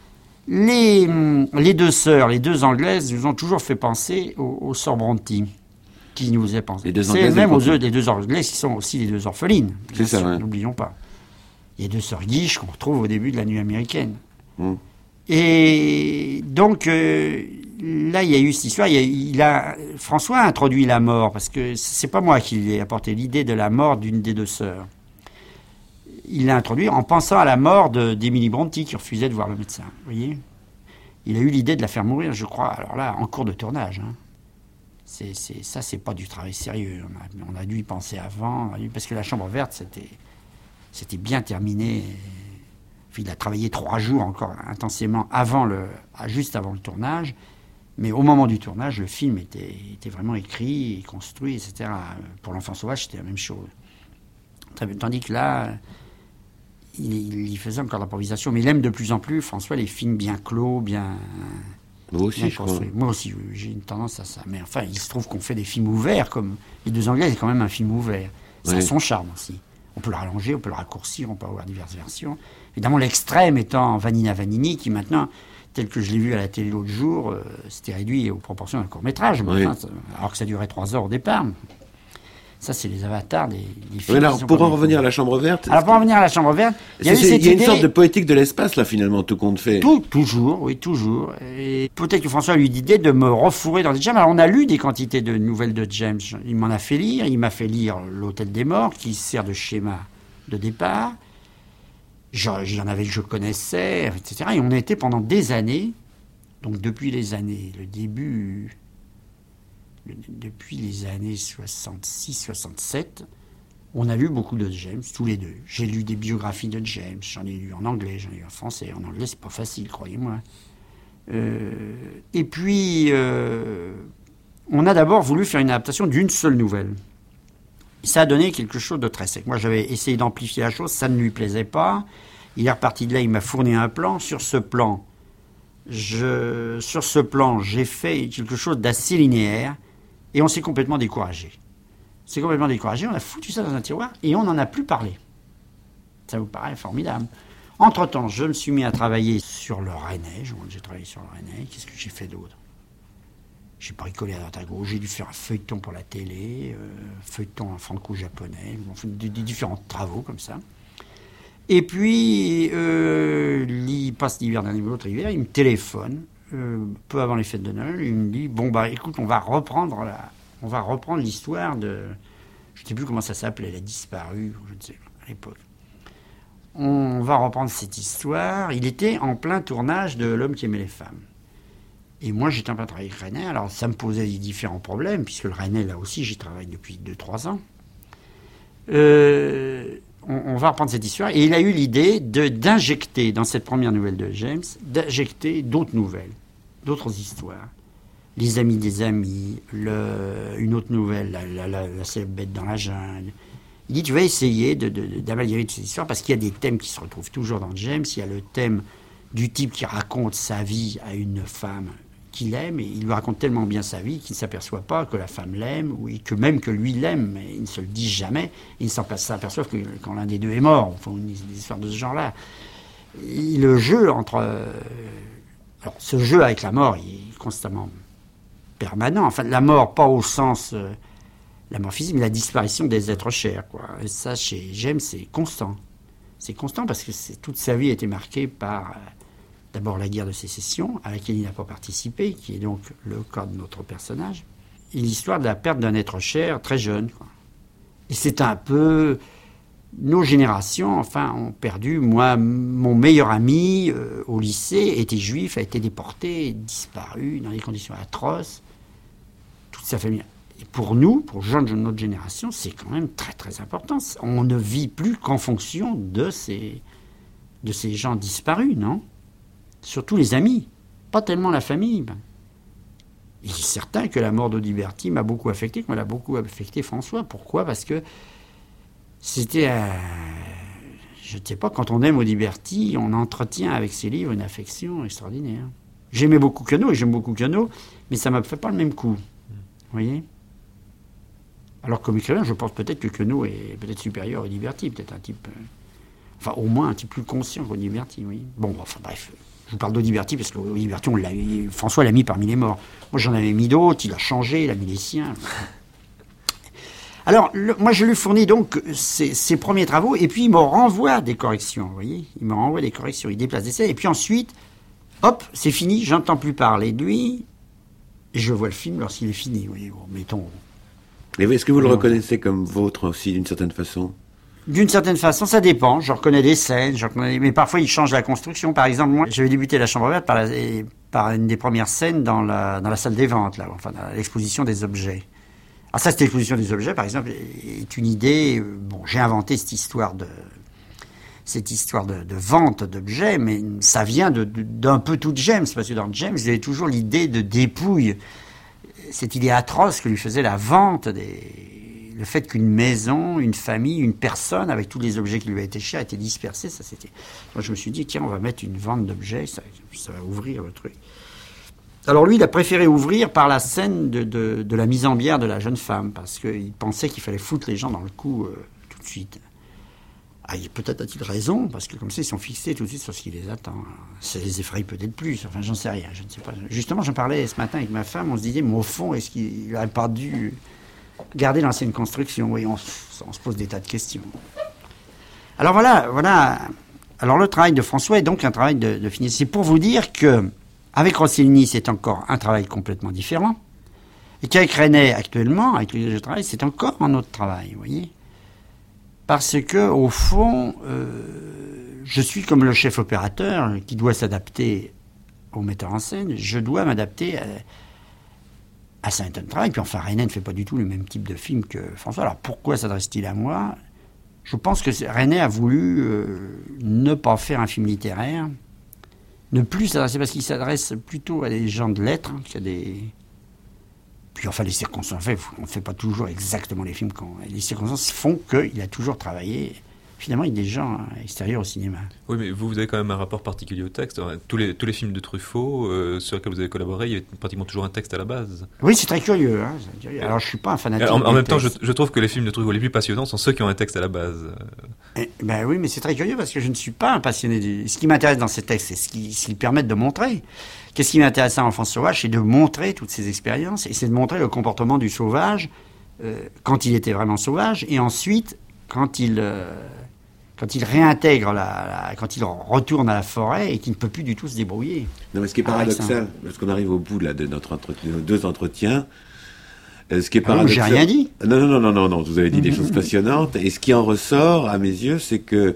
Les, les deux sœurs, les deux Anglaises, nous ont toujours fait penser aux, aux sœurs Brontë, qui nous faisaient penser. Les deux C'est Anglaises, même aux elles deux, les deux Anglaises qui sont aussi les deux orphelines. C'est ça, sûr, ouais. N'oublions pas. Il y a deux sœurs Guiche qu'on retrouve au début de la nuit américaine. Mm. Et donc, euh, là, il y a eu cette histoire. Il, y a, il a, François a introduit la mort, parce que c'est pas moi qui lui ai apporté l'idée de la mort d'une des deux sœurs. Il l'a introduit en pensant à la mort de, d'Émilie Brontë, qui refusait de voir le médecin. Vous voyez? Il a eu l'idée de la faire mourir, je crois, alors là, en cours de tournage. Hein. C'est, c'est, ça, c'est pas du travail sérieux. On a, on a dû y penser avant, parce que la chambre verte, c'était, c'était bien terminé. Il a travaillé trois jours encore intensément, avant le, juste avant le tournage. Mais au moment du tournage, le film était, était vraiment écrit, construit, et cetera. Pour l'Enfant sauvage, c'était la même chose. Tandis que là, il, il y faisait encore l'improvisation. Mais il aime de plus en plus, François, les films bien clos, bien... Moi aussi, bien je crois. Moi aussi, j'ai une tendance à ça. Mais enfin, il se trouve qu'on fait des films ouverts, comme Les Deux Anglais, c'est quand même un film ouvert. Ça Ouais. a son charme aussi. On peut le rallonger, on peut le raccourcir, on peut avoir diverses versions. Évidemment, l'extrême étant Vanina Vanini, qui maintenant, tel que je l'ai vu à la télé l'autre jour, euh, c'était réduit aux proportions d'un court-métrage, mais Oui. enfin, ça- alors que ça durait trois heures au départ. Ça, c'est les avatars des, des Mais films. alors, qui sont pour pas en bien revenir à faits. la Chambre verte, Alors, pour en revenir à la Chambre verte, il y a eu c'est- c'est- cette il y a une idée- sorte de poétique de l'espace, là, finalement, tout compte fait. Tout, toujours, oui, toujours. Et peut-être que François a eu l'idée de me refourrer dans des James. Alors, on a lu des quantités de nouvelles de James. Il m'en a fait lire. Il m'a fait lire L'Hôtel des Morts, qui sert de schéma de départ. J'en j'en avais que je connaissais, et cetera. Et on a été pendant des années, donc depuis les années, le début, le- depuis les années soixante-six soixante-sept, on a lu beaucoup de James, tous les deux. J'ai lu des biographies de James, j'en ai lu en anglais, j'en ai lu en français. En anglais, c'est pas facile, croyez-moi. Euh, et puis, euh, on a d'abord voulu faire une adaptation d'une seule nouvelle. Ça a donné quelque chose de très sec. Moi, j'avais essayé d'amplifier la chose, ça ne lui plaisait pas. Il est reparti de là, il m'a fourni un plan. Sur ce plan, je, sur ce plan, j'ai fait quelque chose d'assez linéaire et on s'est complètement découragé. C'est complètement découragé, on a foutu ça dans un tiroir et on n'en a plus parlé. Ça vous paraît formidable. Entre-temps, je me suis mis à travailler sur le Rennais. J'ai travaillé sur le Rennais. Qu'est-ce que j'ai fait d'autre? J'ai bricolé à droite à gauche. J'ai dû faire un feuilleton pour la télé, euh, feuilleton en franco-japonais, enfin, des, des différents travaux comme ça. Et puis, euh, il passe l'hiver d'un autre hiver, il me téléphone, euh, peu avant les fêtes de Noël, il me dit, bon bah écoute, on va reprendre la, on va reprendre l'histoire de, je ne sais plus comment ça s'appelait, elle a disparu, je ne sais pas, à l'époque. On va reprendre cette histoire. Il était en plein tournage de L'homme qui aimait les femmes. Et moi, j'étais en plein travail avec Rennais, alors ça me posait différents problèmes, puisque le Rennais, là aussi, j'y travaille depuis deux trois ans. Euh... On, on va reprendre cette histoire. Et il a eu l'idée de, d'injecter, dans cette première nouvelle de James, d'injecter d'autres nouvelles, d'autres histoires. Les amis des amis, le, une autre nouvelle, la, la, la, la célèbre bête dans la jungle. Il dit, tu vas essayer de, de, de, d'amalgamer toutes ces histoires, parce qu'il y a des thèmes qui se retrouvent toujours dans James. Il y a le thème du type qui raconte sa vie à une femme qu'il aime, et il lui raconte tellement bien sa vie qu'il ne s'aperçoit pas que la femme l'aime, ou que même que lui l'aime, mais il ne se le dit jamais. Il ne s'aperçoit que quand l'un des deux est mort. Enfin, une, une histoire de ce genre-là. Et le jeu entre... Euh, alors, ce jeu avec la mort, il est constamment permanent. Enfin, la mort, pas au sens... Euh, la mort physique, mais la disparition des êtres chers, quoi. Et ça, chez James, c'est constant. C'est constant parce que c'est, toute sa vie a été marquée par... Euh, D'abord la guerre de sécession, à laquelle il n'a pas participé, qui est donc le cas de notre personnage, et l'histoire de la perte d'un être cher très jeune, quoi. Et c'est un peu... Nos générations, enfin, ont perdu... Moi, mon meilleur ami euh, au lycée était juif, a été déporté, disparu dans des conditions atroces. Toute sa famille... Et pour nous, pour les gens de notre génération, c'est quand même très très important. On ne vit plus qu'en fonction de ces, de ces gens disparus, non ? Surtout les amis, pas tellement la famille. Il est certain que la mort d'Audiberti m'a beaucoup affecté, que m'a beaucoup affecté François. Pourquoi ? Parce que c'était, euh, je ne sais pas, quand on aime Audiberti, on entretient avec ses livres une affection extraordinaire. J'aimais beaucoup Queneau, et j'aime beaucoup Queneau, mais ça ne m'a fait pas le même coup. Vous voyez ? Alors comme écrivain, je pense peut-être que Queneau est peut-être supérieur à Audiberti, peut-être un type... Euh, enfin, au moins un type plus conscient qu'Audiberti, oui. Bon, enfin bref... Je vous parle d'Audiberti parce qu'Audiberti, on l'a, François l'a mis parmi les morts. Moi, j'en avais mis d'autres, il a changé, il a mis les siens. Alors, le, moi, je lui fournis donc ses, ses premiers travaux, et puis il me renvoie des corrections, vous voyez. Il me renvoie des corrections, il déplace des scènes, et puis ensuite, hop, c'est fini, j'entends plus parler de lui, et je vois le film lorsqu'il est fini, vous voyez. Bon, mettons... Et est-ce que vous le reconnaissez comme vôtre aussi, d'une certaine façon ? D'une certaine façon, ça dépend. Je reconnais des scènes, je reconnais... mais parfois il change la construction. Par exemple, moi, j'avais débuté La Chambre verte par, la... par une des premières scènes dans la... dans la salle des ventes, là, enfin, dans l'exposition des objets. Alors ça, cette exposition des objets, par exemple, est une idée... Bon, j'ai inventé cette histoire de, cette histoire de, de vente d'objets, mais ça vient de, de, d'un peu tout James, parce que dans James, il y avait toujours l'idée de dépouille, cette idée atroce que lui faisait la vente des... le fait qu'une maison, une famille, une personne, avec tous les objets qui lui étaient chers, étaient dispersés, ça c'était... Moi je me suis dit, tiens, on va mettre une vente d'objets, ça, ça va ouvrir le truc. Alors lui, il a préféré ouvrir par la scène de, de, de la mise en bière de la jeune femme, parce qu'il pensait qu'il fallait foutre les gens dans le coup euh, tout de suite. Ah, peut-être a-t-il raison, parce que comme ça, ils sont fixés tout de suite sur ce qui les attend. Ça les effraie peut-être plus, enfin, j'en sais rien, je ne sais pas. Justement, j'en parlais ce matin avec ma femme, on se disait, mais au fond, est-ce qu'il n'aurait pas dû garder l'ancienne construction? Oui, on, on se pose des tas de questions. Alors voilà, voilà. Alors le travail de François est donc un travail de, de finesse. C'est pour vous dire que avec Rossellini, c'est encore un travail complètement différent. Et qu'avec René, actuellement, avec lequel je travaille, c'est encore un autre travail, vous voyez. Parce que, au fond, euh, je suis comme le chef opérateur qui doit s'adapter au metteur en scène. Je dois m'adapter à, à certains travail. Puis enfin, René ne fait pas du tout le même type de film que François. Alors pourquoi s'adresse-t-il à moi? Je pense que René a voulu euh, ne pas faire un film littéraire, ne plus s'adresser, parce qu'il s'adresse plutôt à des gens de lettres, hein, qu'à des... Puis enfin, les circonstances, on ne fait pas toujours exactement les films quand... Les circonstances font qu'il a toujours travaillé, finalement, avec des gens extérieurs au cinéma. Oui, mais vous, vous avez quand même un rapport particulier au texte. Tous les, tous les films de Truffaut euh, sur lesquels vous avez collaboré, il y avait pratiquement toujours un texte à la base. Oui, c'est très curieux. Hein, c'est curieux. Alors, je ne suis pas un fanatique. En, en même temps, je, texte. je trouve que les films de Truffaut les plus passionnants sont ceux qui ont un texte à la base. Eh, ben oui, mais c'est très curieux parce que je ne suis pas un passionné du... Ce qui m'intéresse dans ces textes, c'est ce qu'ils ce qu'ils permettent de montrer. Qu'est-ce qui m'intéresse à L'Enfant sauvage, c'est de montrer toutes ces expériences, et c'est de montrer le comportement du sauvage euh, quand il était vraiment sauvage, et ensuite, quand il... Euh, quand il réintègre, la, la, quand il retourne à la forêt et qu'il ne peut plus du tout se débrouiller. Non, mais ce qui est paradoxal, parce qu'on arrive au bout là, de, notre entretien, de nos deux entretiens, euh, ce qui est paradoxal... Ah, j'ai rien dit. Non, non, non, non, non, non, vous avez dit des choses passionnantes, et ce qui en ressort, à mes yeux, c'est que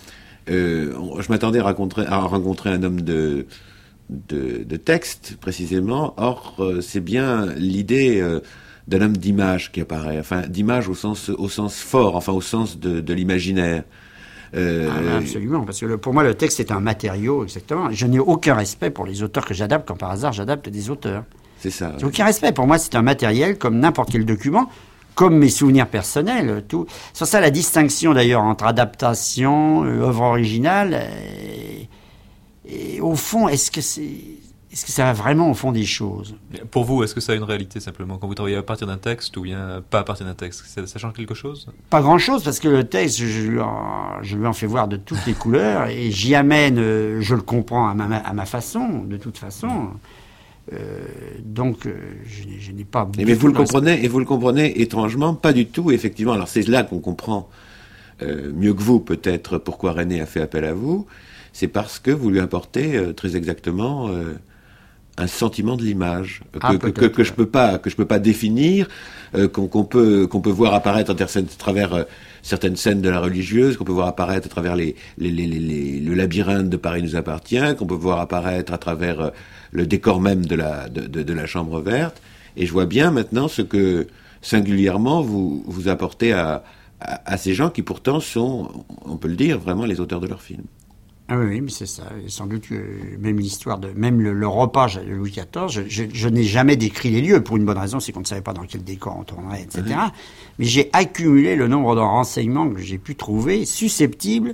euh, je m'attendais à rencontrer, à rencontrer un homme de, de, de texte, précisément, or, euh, c'est bien l'idée... Euh, d'un homme d'image qui apparaît, enfin d'image au sens, au sens fort, enfin au sens de, de l'imaginaire. Euh... Ah, absolument, parce que le, pour moi le texte est un matériau, exactement. Je n'ai aucun respect pour les auteurs que j'adapte, quand par hasard j'adapte des auteurs. C'est ça. J'ai aucun respect. Pour moi c'est un matériel comme n'importe quel document, comme mes souvenirs personnels. Tout. C'est ça la distinction d'ailleurs entre adaptation, euh, œuvre originale, et, et au fond, est-ce que c'est... Est-ce que ça va vraiment au fond des choses? Pour vous, est-ce que ça a une réalité simplement quand vous travaillez à partir d'un texte ou bien pas à partir d'un texte? Ça, ça change quelque chose? Pas grand-chose, parce que le texte, je lui, en, je lui en fais voir de toutes les couleurs et j'y amène, je le comprends à ma, à ma façon, de toute façon. Euh, donc, je, je n'ai pas... Et mais vous le comprenez, et vous le comprenez étrangement, pas du tout, effectivement. Alors c'est là qu'on comprend euh, mieux que vous, peut-être, pourquoi René a fait appel à vous. C'est parce que vous lui apportez euh, très exactement... Euh, un sentiment de l'image que, ah, que, que, que je peux pas que je peux pas définir, euh, qu'on, qu'on peut qu'on peut voir apparaître à travers euh, certaines scènes de la religieuse, qu'on peut voir apparaître à travers les, les, les, les le labyrinthe de Paris nous appartient, qu'on peut voir apparaître à travers euh, le décor même de la de, de, de la chambre verte. Et je vois bien maintenant ce que singulièrement vous vous apportez à, à à ces gens qui pourtant sont, on peut le dire, vraiment les auteurs de leurs films. Ah oui, mais c'est ça. Et sans doute que même l'histoire de, même le, le repas de Louis quatorze, je, je, je n'ai jamais décrit les lieux pour une bonne raison, c'est qu'on ne savait pas dans quel décor on tournerait, et cetera. Mmh. Mais j'ai accumulé le nombre de renseignements que j'ai pu trouver susceptibles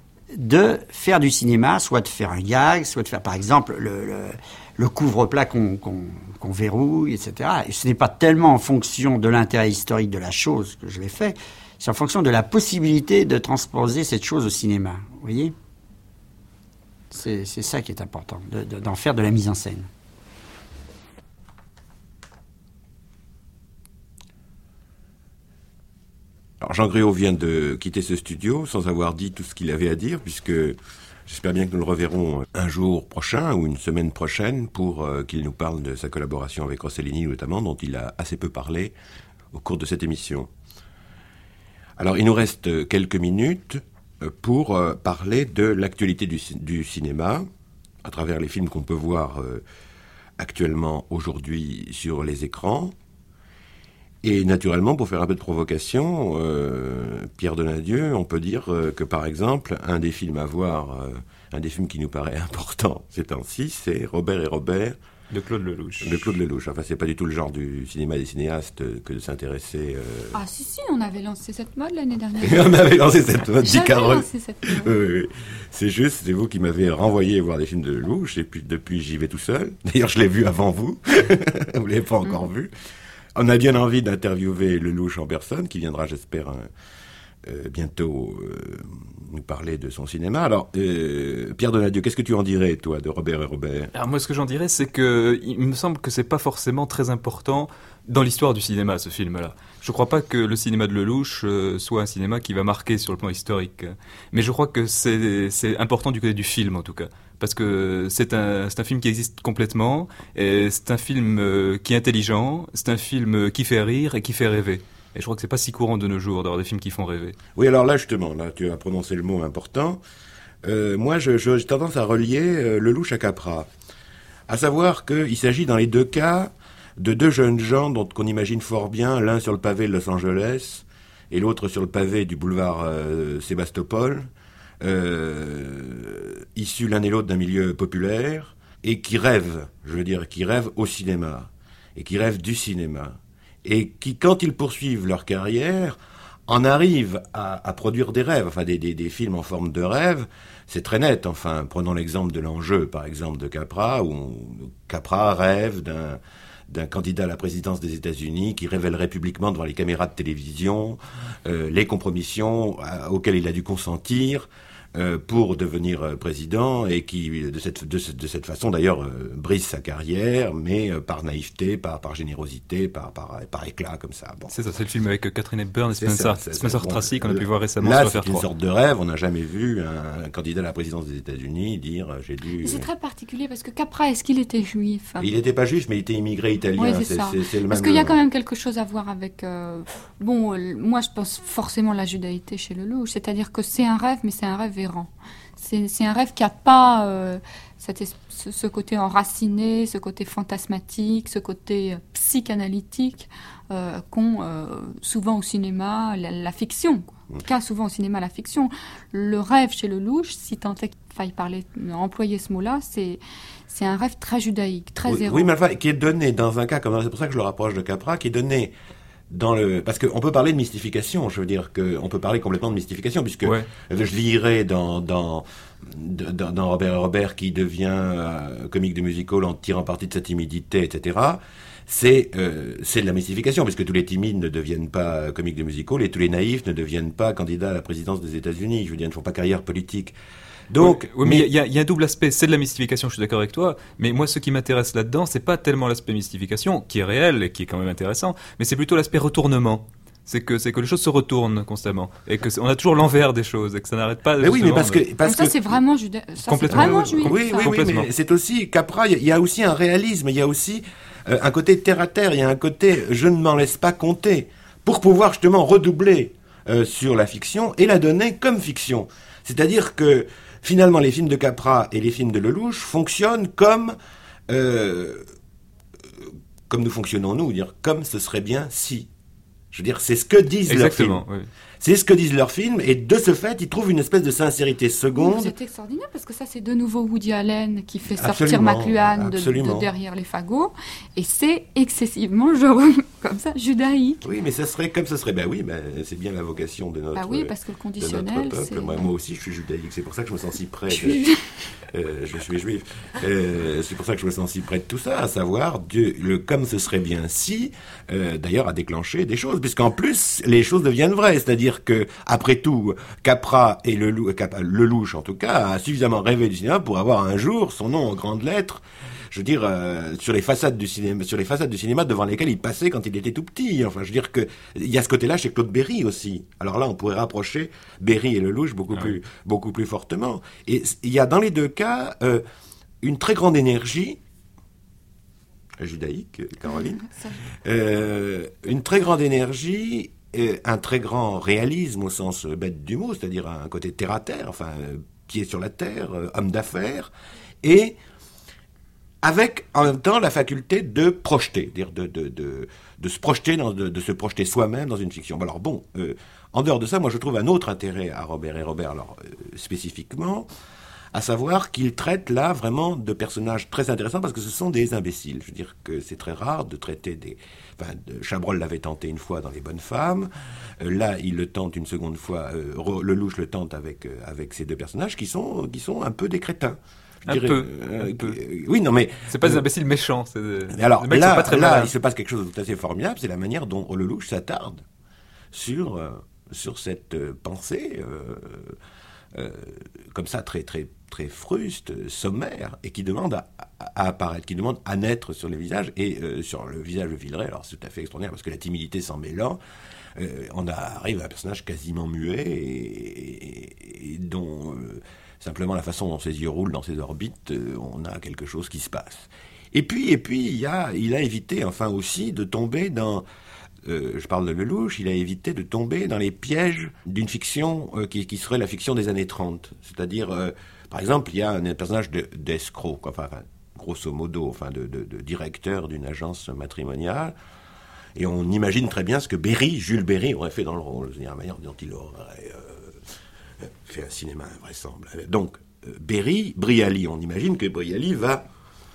de faire du cinéma, soit de faire un gag, soit de faire, par exemple, le, le, le couvre-plat qu'on, qu'on, qu'on verrouille, et cetera. Et ce n'est pas tellement en fonction de l'intérêt historique de la chose que je l'ai fait, c'est en fonction de la possibilité de transposer cette chose au cinéma. Vous voyez ? C'est, c'est ça qui est important, de, de, d'en faire de la mise en scène. Alors Jean Gruaud vient de quitter ce studio sans avoir dit tout ce qu'il avait à dire, puisque j'espère bien que nous le reverrons un jour prochain ou une semaine prochaine pour euh, qu'il nous parle de sa collaboration avec Rossellini notamment, dont il a assez peu parlé au cours de cette émission. Alors il nous reste quelques minutes pour euh, parler de l'actualité du, du cinéma, à travers les films qu'on peut voir euh, actuellement, aujourd'hui, sur les écrans. Et naturellement, pour faire un peu de provocation, euh, Pierre Donnadieu, on peut dire euh, que, par exemple, un des films à voir, euh, un des films qui nous paraît important ces temps-ci, c'est Robert et Robert, De Claude Lelouch. De Claude Lelouch. Enfin, c'est pas du tout le genre du cinéma des cinéastes que de s'intéresser... Euh... Ah si, si, on avait lancé cette mode l'année dernière. on avait lancé cette mode, dit Carole. lancé cette mode. Oui, oui. C'est juste, c'est vous qui m'avez renvoyé voir des films de Lelouch, et puis depuis, j'y vais tout seul. D'ailleurs, je l'ai vu avant vous. Vous l'avez pas encore mmh. vu. On a bien envie d'interviewer Lelouch en personne, qui viendra, j'espère, un, euh, bientôt euh, nous parler de son cinéma. Alors, euh, Pierre Donadieu, qu'est-ce que tu en dirais, toi, de Robert et Robert ? Alors moi, ce que j'en dirais, c'est que il me semble que c'est pas forcément très important dans l'histoire du cinéma, ce film-là. Je crois pas que le cinéma de Lelouch euh, soit un cinéma qui va marquer sur le plan historique. Mais je crois que c'est, c'est important du côté du film, en tout cas. Parce que c'est un, c'est un film qui existe complètement, et c'est un film euh, qui est intelligent, c'est un film qui fait rire et qui fait rêver. Et je crois que c'est pas si courant de nos jours d'avoir des films qui font rêver. Oui, alors là, justement, là, tu as prononcé le mot important. Euh, moi, je, je, j'ai tendance à relier euh, Lelouch à Capra. À savoir qu'il s'agit dans les deux cas de deux jeunes gens dont qu'on imagine fort bien, l'un sur le pavé de Los Angeles et l'autre sur le pavé du boulevard euh, Sébastopol, euh, issus l'un et l'autre d'un milieu populaire, et qui rêvent, je veux dire, qui rêvent au cinéma, et qui rêvent du cinéma. Et qui, quand ils poursuivent leur carrière, en arrivent à, à produire des rêves, enfin des, des, des films en forme de rêve. C'est très net. Enfin, prenons l'exemple de L'Enjeu, par exemple, de Capra, où on, Capra rêve d'un, d'un candidat à la présidence des États-Unis qui révélerait publiquement devant les caméras de télévision euh, les compromissions à, auxquelles il a dû consentir euh, pour devenir euh, président, et qui, de cette, de, de cette façon d'ailleurs, euh, brise sa carrière, mais euh, par naïveté, par, par générosité, par, par, par éclat, comme ça. Bon. C'est ça, c'est le film avec Catherine Hepburn et C'est Spencer, ça, c'est Spencer ça. Tracy Bon, qu'on a pu voir récemment là, sur F R c'est une trois. sorte de rêve. On n'a jamais vu un, un candidat à la présidence des États-Unis dire euh, j'ai dû... Mais c'est très particulier parce que Capra, est-ce qu'il était juif ? Il n'était pas juif, mais il était immigré italien. Oui, c'est c'est, ça. c'est, c'est le Parce même... qu'il y a quand même quelque chose à voir avec... Euh, bon, euh, moi, je pense forcément la judaïté chez Lelouch. C'est-à-dire que c'est un rêve, mais c'est un rêve errant. C'est, c'est un rêve qui n'a pas euh, cette, ce, ce côté enraciné, ce côté fantasmatique, ce côté psychanalytique euh, qu'ont euh, souvent au cinéma la, la fiction. En tout cas, souvent au cinéma, la fiction. Le rêve chez Lelouch, si tant est qu'il faille parler, employer ce mot-là, c'est, c'est un rêve très judaïque, très oui, errant. Oui, mais enfin, qui est donné dans un cas comme c'est pour ça que je le rapproche de Capra, qui est donné dans le, parce qu'on peut parler de mystification, je veux dire qu'on peut parler complètement de mystification, puisque ouais. je lirai dans, dans, dans, dans Robert et Robert, qui devient euh, comique de musical en tirant parti de sa timidité, et cetera, c'est, euh, c'est de la mystification, puisque tous les timides ne deviennent pas comiques de musical et tous les naïfs ne deviennent pas candidats à la présidence des États-Unis, je veux dire, ils ne font pas carrière politique. Donc, oui, oui, mais il y, y, y a un double aspect, c'est de la mystification, je suis d'accord avec toi, mais moi ce qui m'intéresse là-dedans, c'est pas tellement l'aspect mystification, qui est réel et qui est quand même intéressant, mais c'est plutôt l'aspect retournement. C'est que, c'est que les choses se retournent constamment, et qu'on a toujours l'envers des choses, et que ça n'arrête pas... Mais oui, mais parce que... Parce ça, que... c'est vraiment, juda... ça, complètement, c'est vraiment oui, juif. Oui, ça. oui, oui, mais c'est aussi... Capra, il y, y a aussi un réalisme, il y a aussi euh, un côté terre-à-terre, il y a un côté « je ne m'en laisse pas compter », pour pouvoir justement redoubler euh, sur la fiction et la donner comme fiction. C'est-à-dire que, finalement, les films de Capra et les films de Lelouch fonctionnent comme... Euh, comme nous fonctionnons nous, dire comme ce serait bien si... Je veux dire, c'est ce que disent Exactement, leurs films. Oui. C'est ce que disent leurs films, et de ce fait, ils trouvent une espèce de sincérité seconde. C'est extraordinaire, parce que ça, c'est de nouveau Woody Allen qui fait sortir Absolument, McLuhan de, de derrière les fagots, et c'est excessivement, genre, comme ça, judaïque. Oui, mais ça serait comme ce serait. Ben oui, ben, c'est bien la vocation de notre, bah oui, parce que le conditionnel, de notre peuple. c'est... Moi, moi aussi, je suis judaïque. C'est pour ça que je me sens si près. Je de... suis... euh, je suis juif. Euh, c'est pour ça que je me sens si près de tout ça, à savoir Dieu, le comme ce serait bien si, euh, d'ailleurs, a déclenché des choses, puisqu'en plus, les choses deviennent vraies. C'est-à-dire que après tout, Capra et Lelouch, Lelouch en tout cas, a suffisamment rêvé du cinéma pour avoir un jour son nom en grandes lettres, je veux dire, euh, sur les façades du cinéma, sur les façades du cinéma devant lesquelles il passait quand il était tout petit. Enfin, je veux dire que il y a ce côté-là chez Claude Berry aussi. Alors là, on pourrait rapprocher Berry et Lelouch beaucoup ah plus, oui. beaucoup plus fortement. Et il y a dans les deux cas euh, une très grande énergie judaïque, Caroline, euh, une très grande énergie. Euh, un très grand réalisme au sens bête du mot, c'est-à-dire un côté terre-à-terre, enfin, euh, pied sur la terre, euh, homme d'affaires, et avec en même temps la faculté de projeter, dire de, de, de, de se projeter, dans, de, de se projeter soi-même dans une fiction. Alors bon, euh, en dehors de ça, moi je trouve un autre intérêt à Robert et Robert, alors euh, spécifiquement, à savoir qu'il traite là vraiment de personnages très intéressants parce que ce sont des imbéciles. Je veux dire que c'est très rare de traiter des... Enfin, de... Chabrol l'avait tenté une fois dans Les Bonnes Femmes. Euh, là, il le tente une seconde fois. Euh, Lelouch le tente avec, euh, avec ces deux personnages qui sont, qui sont un peu des crétins. Un dirais, peu, euh, un peu. Euh, oui, non, mais... C'est pas des euh, imbéciles méchants. C'est des... Alors, les mecs là, sont pas très là malins. il se passe quelque chose de tout à fait formidable. C'est la manière dont Lelouch s'attarde sur, euh, sur cette euh, pensée... Euh, Euh, comme ça, très, très, très fruste, sommaire, et qui demande à, à, à apparaître, qui demande à naître sur les visages, et euh, sur le visage de Villeray, alors c'est tout à fait extraordinaire, parce que la timidité s'en mêlant, euh, on arrive à un personnage quasiment muet, et, et, et dont euh, simplement la façon dont ses yeux roulent dans ses orbites, euh, on a quelque chose qui se passe. Et puis, et puis il, y a, il a évité, enfin aussi, de tomber dans... Euh, je parle de Lelouch, il a évité de tomber dans les pièges d'une fiction euh, qui, qui serait la fiction des années trente. C'est-à-dire, euh, par exemple, il y a un personnage de, d'escroc, quoi, enfin, enfin, grosso modo, enfin, de, de, de directeur d'une agence matrimoniale, et on imagine très bien ce que Berry, Jules Berry, aurait fait dans le rôle, c'est-à-dire la manière dont il aurait euh, fait un cinéma invraisemblable. Donc, euh, Berry, Brialy, on imagine que Brialy va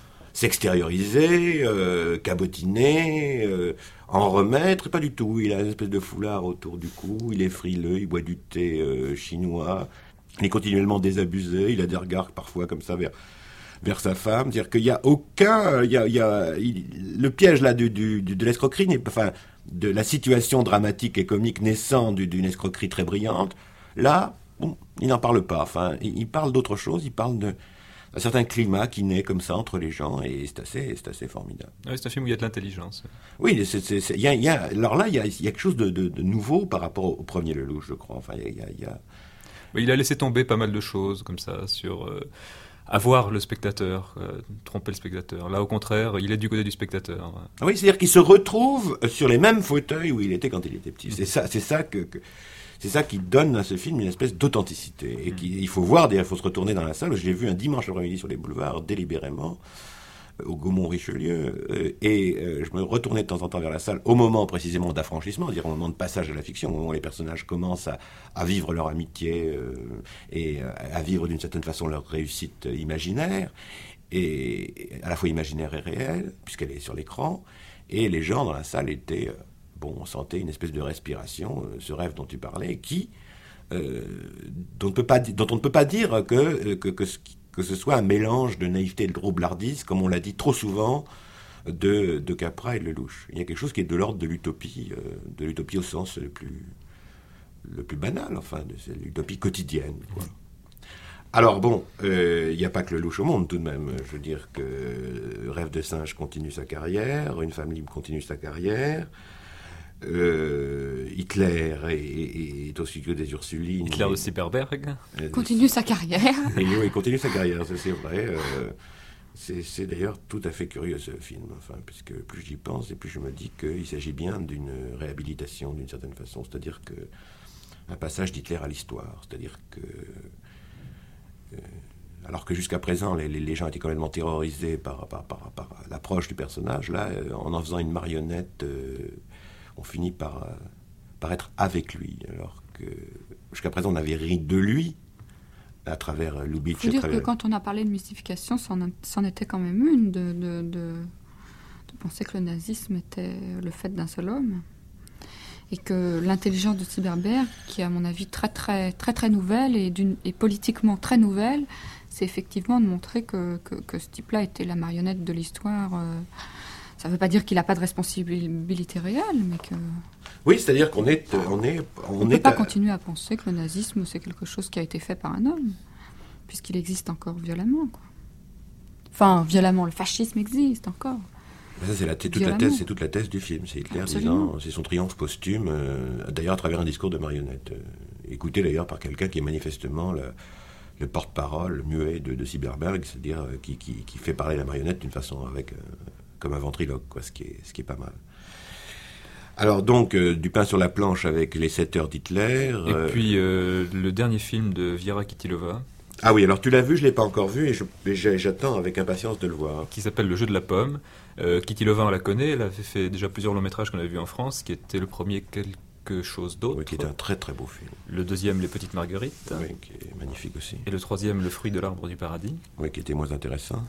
s'extérioriser, euh, cabotiner, euh, en remettre, pas du tout. Il a une espèce de foulard autour du cou, il est frileux, il boit du thé euh, chinois, il est continuellement désabusé, il a des regards parfois comme ça vers, vers sa femme. C'est-à-dire qu'il n'y a aucun... Il y a, il y a, il, le piège là du, du, de l'escroquerie, n'est, enfin, de la situation dramatique et comique naissant du, d'une escroquerie très brillante, là, bon, il n'en parle pas. Enfin, il, il parle d'autre chose, il parle de... un certain climat qui naît comme ça entre les gens, et c'est assez, c'est assez formidable. Ouais, c'est un film où il y a de l'intelligence. Oui, c'est, c'est, c'est, y a, y a, alors là, il y a, y a quelque chose de, de, de nouveau par rapport au premier Lelouch, je crois. Enfin, y a, y a, y a... Il a laissé tomber pas mal de choses comme ça, sur euh, avoir le spectateur, euh, tromper le spectateur. Là, au contraire, il est du côté du spectateur. Oui, c'est-à-dire qu'il se retrouve sur les mêmes fauteuils où il était quand il était petit. C'est ça, c'est ça que... que... C'est ça qui donne à ce film une espèce d'authenticité. Et qui, il faut voir, il faut se retourner dans la salle. Je l'ai vu un dimanche après-midi sur les boulevards, délibérément, au Gaumont-Richelieu. Euh, et euh, je me retournais de temps en temps vers la salle au moment précisément d'affranchissement, c'est-à-dire au moment de passage à la fiction, au moment où les personnages commencent à, à vivre leur amitié euh, et à vivre d'une certaine façon leur réussite imaginaire, et à la fois imaginaire et réelle, puisqu'elle est sur l'écran. Et les gens dans la salle étaient... Euh, Bon, on sentait une espèce de respiration, euh, ce rêve dont tu parlais, qui, euh, dont, on ne peut pas, dont on ne peut pas dire que, que, que, que ce soit un mélange de naïveté et de roublardise, comme on l'a dit trop souvent de, de Capra et de Lelouch. Il y a quelque chose qui est de l'ordre de l'utopie, euh, de l'utopie au sens le plus, le plus banal, enfin, de, c'est l'utopie quotidienne, quoi. Alors bon, il euh, n'y a pas que Lelouch au monde tout de même. Je veux dire que Rêve de singe continue sa carrière, Une femme libre continue sa carrière. Euh, Hitler est, est au studio des Ursulines. Hitler de Cyberberg euh, continue sa carrière. Et oui, il continue sa carrière, ça, c'est vrai. Euh, c'est, c'est d'ailleurs tout à fait curieux ce film, enfin, puisque plus j'y pense et plus je me dis qu'il s'agit bien d'une réhabilitation d'une certaine façon, c'est-à-dire que un passage d'Hitler à l'histoire, c'est-à-dire que euh, alors que jusqu'à présent les, les, les gens étaient complètement terrorisés par, par, par, par l'approche du personnage, là, euh, en en faisant une marionnette. Euh, on finit par, euh, par être avec lui, alors que jusqu'à présent on avait ri de lui à travers Lubitsch. Il faut dire travers... que quand on a parlé de mystification, c'en, c'en était quand même une, de, de, de, de penser que le nazisme était le fait d'un seul homme, et que l'intelligence de Cyberberg, qui est à mon avis très très très très nouvelle et, d'une, et politiquement très nouvelle, c'est effectivement de montrer que, que, que ce type-là était la marionnette de l'histoire. Euh, Ça ne veut pas dire qu'il n'a pas de responsabilité réelle, mais que... Oui, c'est-à-dire qu'on est... On est, on ne peut pas à... continuer à penser que le nazisme, c'est quelque chose qui a été fait par un homme, puisqu'il existe encore violemment, quoi. Enfin, violemment, le fascisme existe encore. Ça, c'est, la t- toute la thèse, c'est toute la thèse du film. C'est Hitler disant, c'est son triomphe posthume, euh, d'ailleurs à travers un discours de marionnette. Euh, écouté d'ailleurs par quelqu'un qui est manifestement le, le porte-parole muet de, de Cyberberg, c'est-à-dire euh, qui, qui, qui fait parler la marionnette d'une façon avec... Euh, comme un ventriloque, quoi, ce qui est, ce qui est pas mal. Alors donc, euh, du pain sur la planche avec les sept heures d'Hitler. Euh... Et puis euh, le dernier film de Viera Kitilova. Ah oui, alors tu l'as vu, je ne l'ai pas encore vu, et, je, et j'attends avec impatience de le voir. Qui s'appelle Le jeu de la pomme. Euh, Kitilova, on la connaît, elle avait fait déjà plusieurs longs métrages qu'on avait vus en France, qui était le premier quel... quelque chose d'autre. Oui, qui est un très très beau film. Le deuxième, Les Petites Marguerites. Oui, qui est magnifique aussi. Et le troisième, Le Fruit de l'arbre du paradis. Oui, qui était moins intéressant.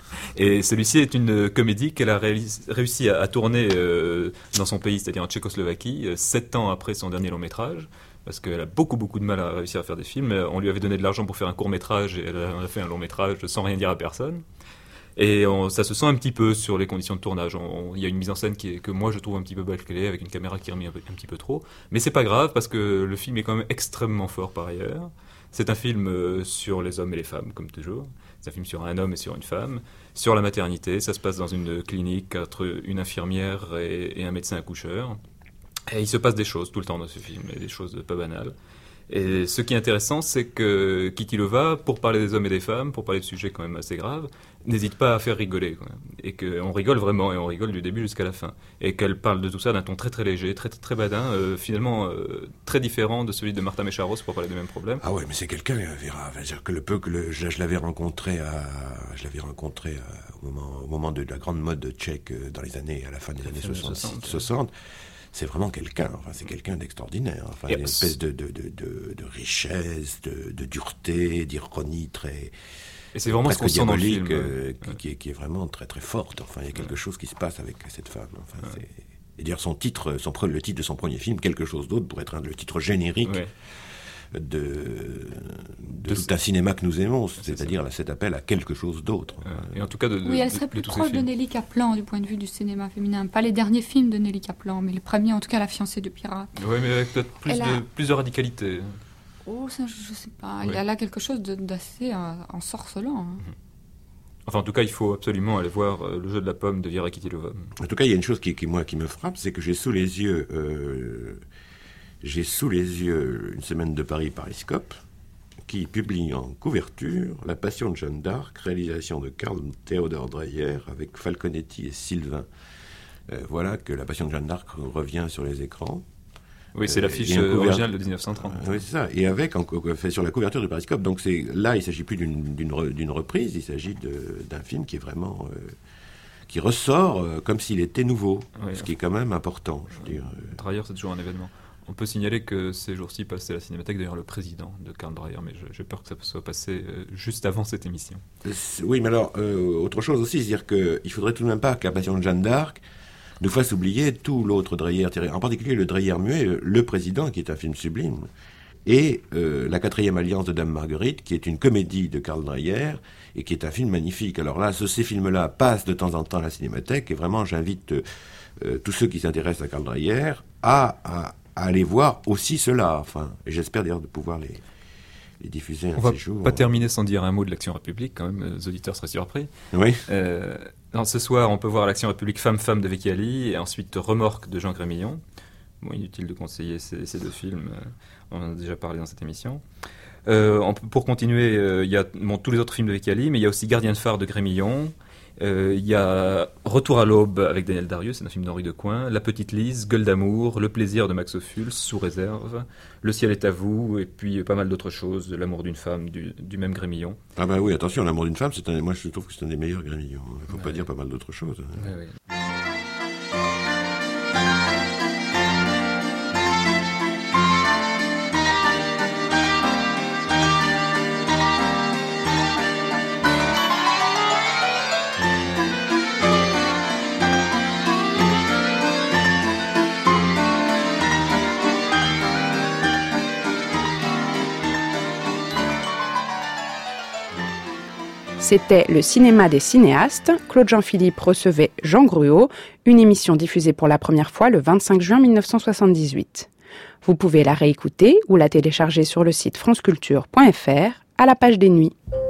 Et celui-ci est une comédie qu'elle a réalisé, réussi à, à tourner euh, dans son pays, c'est-à-dire en Tchécoslovaquie, euh, sept ans après son dernier long métrage. Parce qu'elle a beaucoup beaucoup de mal à réussir à faire des films. On lui avait donné de l'argent pour faire un court métrage et elle a fait un long métrage sans rien dire à personne. Et on, ça se sent un petit peu sur les conditions de tournage. Il y a une mise en scène qui est, que moi je trouve un petit peu bâclée, avec une caméra qui remet un, un petit peu trop. Mais c'est pas grave parce que le film est quand même extrêmement fort par ailleurs. C'est un film euh, sur les hommes et les femmes, comme toujours. C'est un film sur un homme et sur une femme. Sur la maternité, ça se passe dans une clinique entre une infirmière et, et un médecin accoucheur. Et il se passe des choses tout le temps dans ce film, et des choses pas banales. Et ce qui est intéressant, c'est que Kitilova, pour parler des hommes et des femmes, pour parler de sujets quand même assez graves, n'hésite pas à faire rigoler, quoi. Et qu'on rigole vraiment, et on rigole du début jusqu'à la fin. Et qu'elle parle de tout ça d'un ton très très léger, très très badin, euh, finalement euh, très différent de celui de Martha Mécharos pour parler des mêmes problèmes. Ah ouais, mais c'est quelqu'un, Vera. C'est-à-dire que le peu que le, je, je l'avais rencontré, à, je l'avais rencontré à, au moment, au moment de la grande mode tchèque dans les années, à la fin des années soixante, soixante. C'est vraiment quelqu'un, enfin, c'est quelqu'un d'extraordinaire. Enfin, il y a une espèce de, de, de, de, de richesse, de, de dureté, d'ironie très. Et c'est vraiment ce qu'on sent dans le film, euh, qui, qui, est, qui est vraiment très très forte. Enfin, il y a quelque ouais. chose qui se passe avec cette femme. Enfin, ouais. c'est... Et d'ailleurs, son titre, son, le titre de son premier film, Quelque chose d'autre, pourrait être un, le titre générique ouais. de, de, de tout un cinéma que nous aimons, c'est-à-dire là, cet appel à quelque chose d'autre. Ouais. Et en tout cas, de, de, oui, elle serait de, plus de proche de Nelly Kaplan du point de vue du cinéma féminin. Pas les derniers films de Nelly Kaplan, mais les premiers, en tout cas, La fiancée de pirate. Oui, mais avec peut-être plus, de, a... plus de radicalité. Oh, ça, je, je sais pas. Oui. Elle a quelque chose de, d'assez euh, ensorcelant. Hein. Enfin, en tout cas, il faut absolument aller voir euh, Le jeu de la pomme de Vera Kitilova. En tout cas, il y a une chose qui, qui, moi, qui me frappe, c'est que j'ai sous les yeux, euh, j'ai sous les yeux une semaine de Paris Pariscope, qui publie en couverture La Passion de Jeanne d'Arc, réalisation de Karl Theodor Dreyer avec Falconetti et Sylvain. Euh, voilà que La Passion de Jeanne d'Arc revient sur les écrans. Oui, c'est l'affiche euh, originale de dix-neuf cent trente. Euh, oui, c'est ça. Et avec, en, fait sur la couverture de Pariscope. Donc c'est, là, il ne s'agit plus d'une, d'une, d'une reprise, il s'agit de, d'un film qui est vraiment... Euh, qui ressort euh, comme s'il était nouveau, oui, ce qui est quand même important. Je veux dire, euh... Dreyer, c'est toujours un événement. On peut signaler que ces jours-ci passait à la Cinémathèque d'ailleurs le président de Karl Dreyer, mais je, j'ai peur que ça soit passé euh, juste avant cette émission. Oui, mais alors, euh, autre chose aussi, c'est-à-dire qu'il faudrait tout de même pas que La Passion de Jeanne d'Arc nous fasse oublier tout l'autre Dreyer, en particulier le Dreyer muet, Le Président, qui est un film sublime, et euh, La Quatrième Alliance de Dame Marguerite, qui est une comédie de Karl Dreyer, et qui est un film magnifique. Alors là, ce, ces films-là passent de temps en temps à la Cinémathèque, et vraiment, j'invite euh, euh, tous ceux qui s'intéressent à Karl Dreyer à, à, à aller voir aussi cela. Enfin, et j'espère d'ailleurs de pouvoir les, les diffuser un de ces jours. On va pas terminer sans dire un mot de l'Action République, quand même, les auditeurs seraient surpris. Oui. Euh, non, ce soir, on peut voir l'Action République Femme-Femme de Vicky Ali, et ensuite Remorque de Jean Grémillon. Bon, inutile de conseiller ces, ces deux films, euh, on en a déjà parlé dans cette émission. Euh, on, pour continuer, il euh, y a bon, tous les autres films de Vicky Ali, mais il y a aussi Gardien de phare de Grémillon, il euh, y a Retour à l'aube avec Daniel Darieux, c'est un film d'Henri Decoing, La Petite Lise, Gueule d'amour, Le plaisir de Max Ophuls, Sous réserve, Le ciel est à vous, et puis pas mal d'autres choses, L'amour d'une femme du, du même Grémillon. Ah bah oui, attention, L'amour d'une femme, c'est un, moi je trouve que c'est un des meilleurs Grémillons. Il ne faut ouais. pas dire pas mal d'autres choses. Hein. Ouais, ouais. C'était Le cinéma des cinéastes. Claude Jean-Philippe recevait Jean Gruau, une émission diffusée pour la première fois le vingt-cinq juin mille neuf cent soixante-dix-huit. Vous pouvez la réécouter ou la télécharger sur le site franceculture point f r à la page des nuits.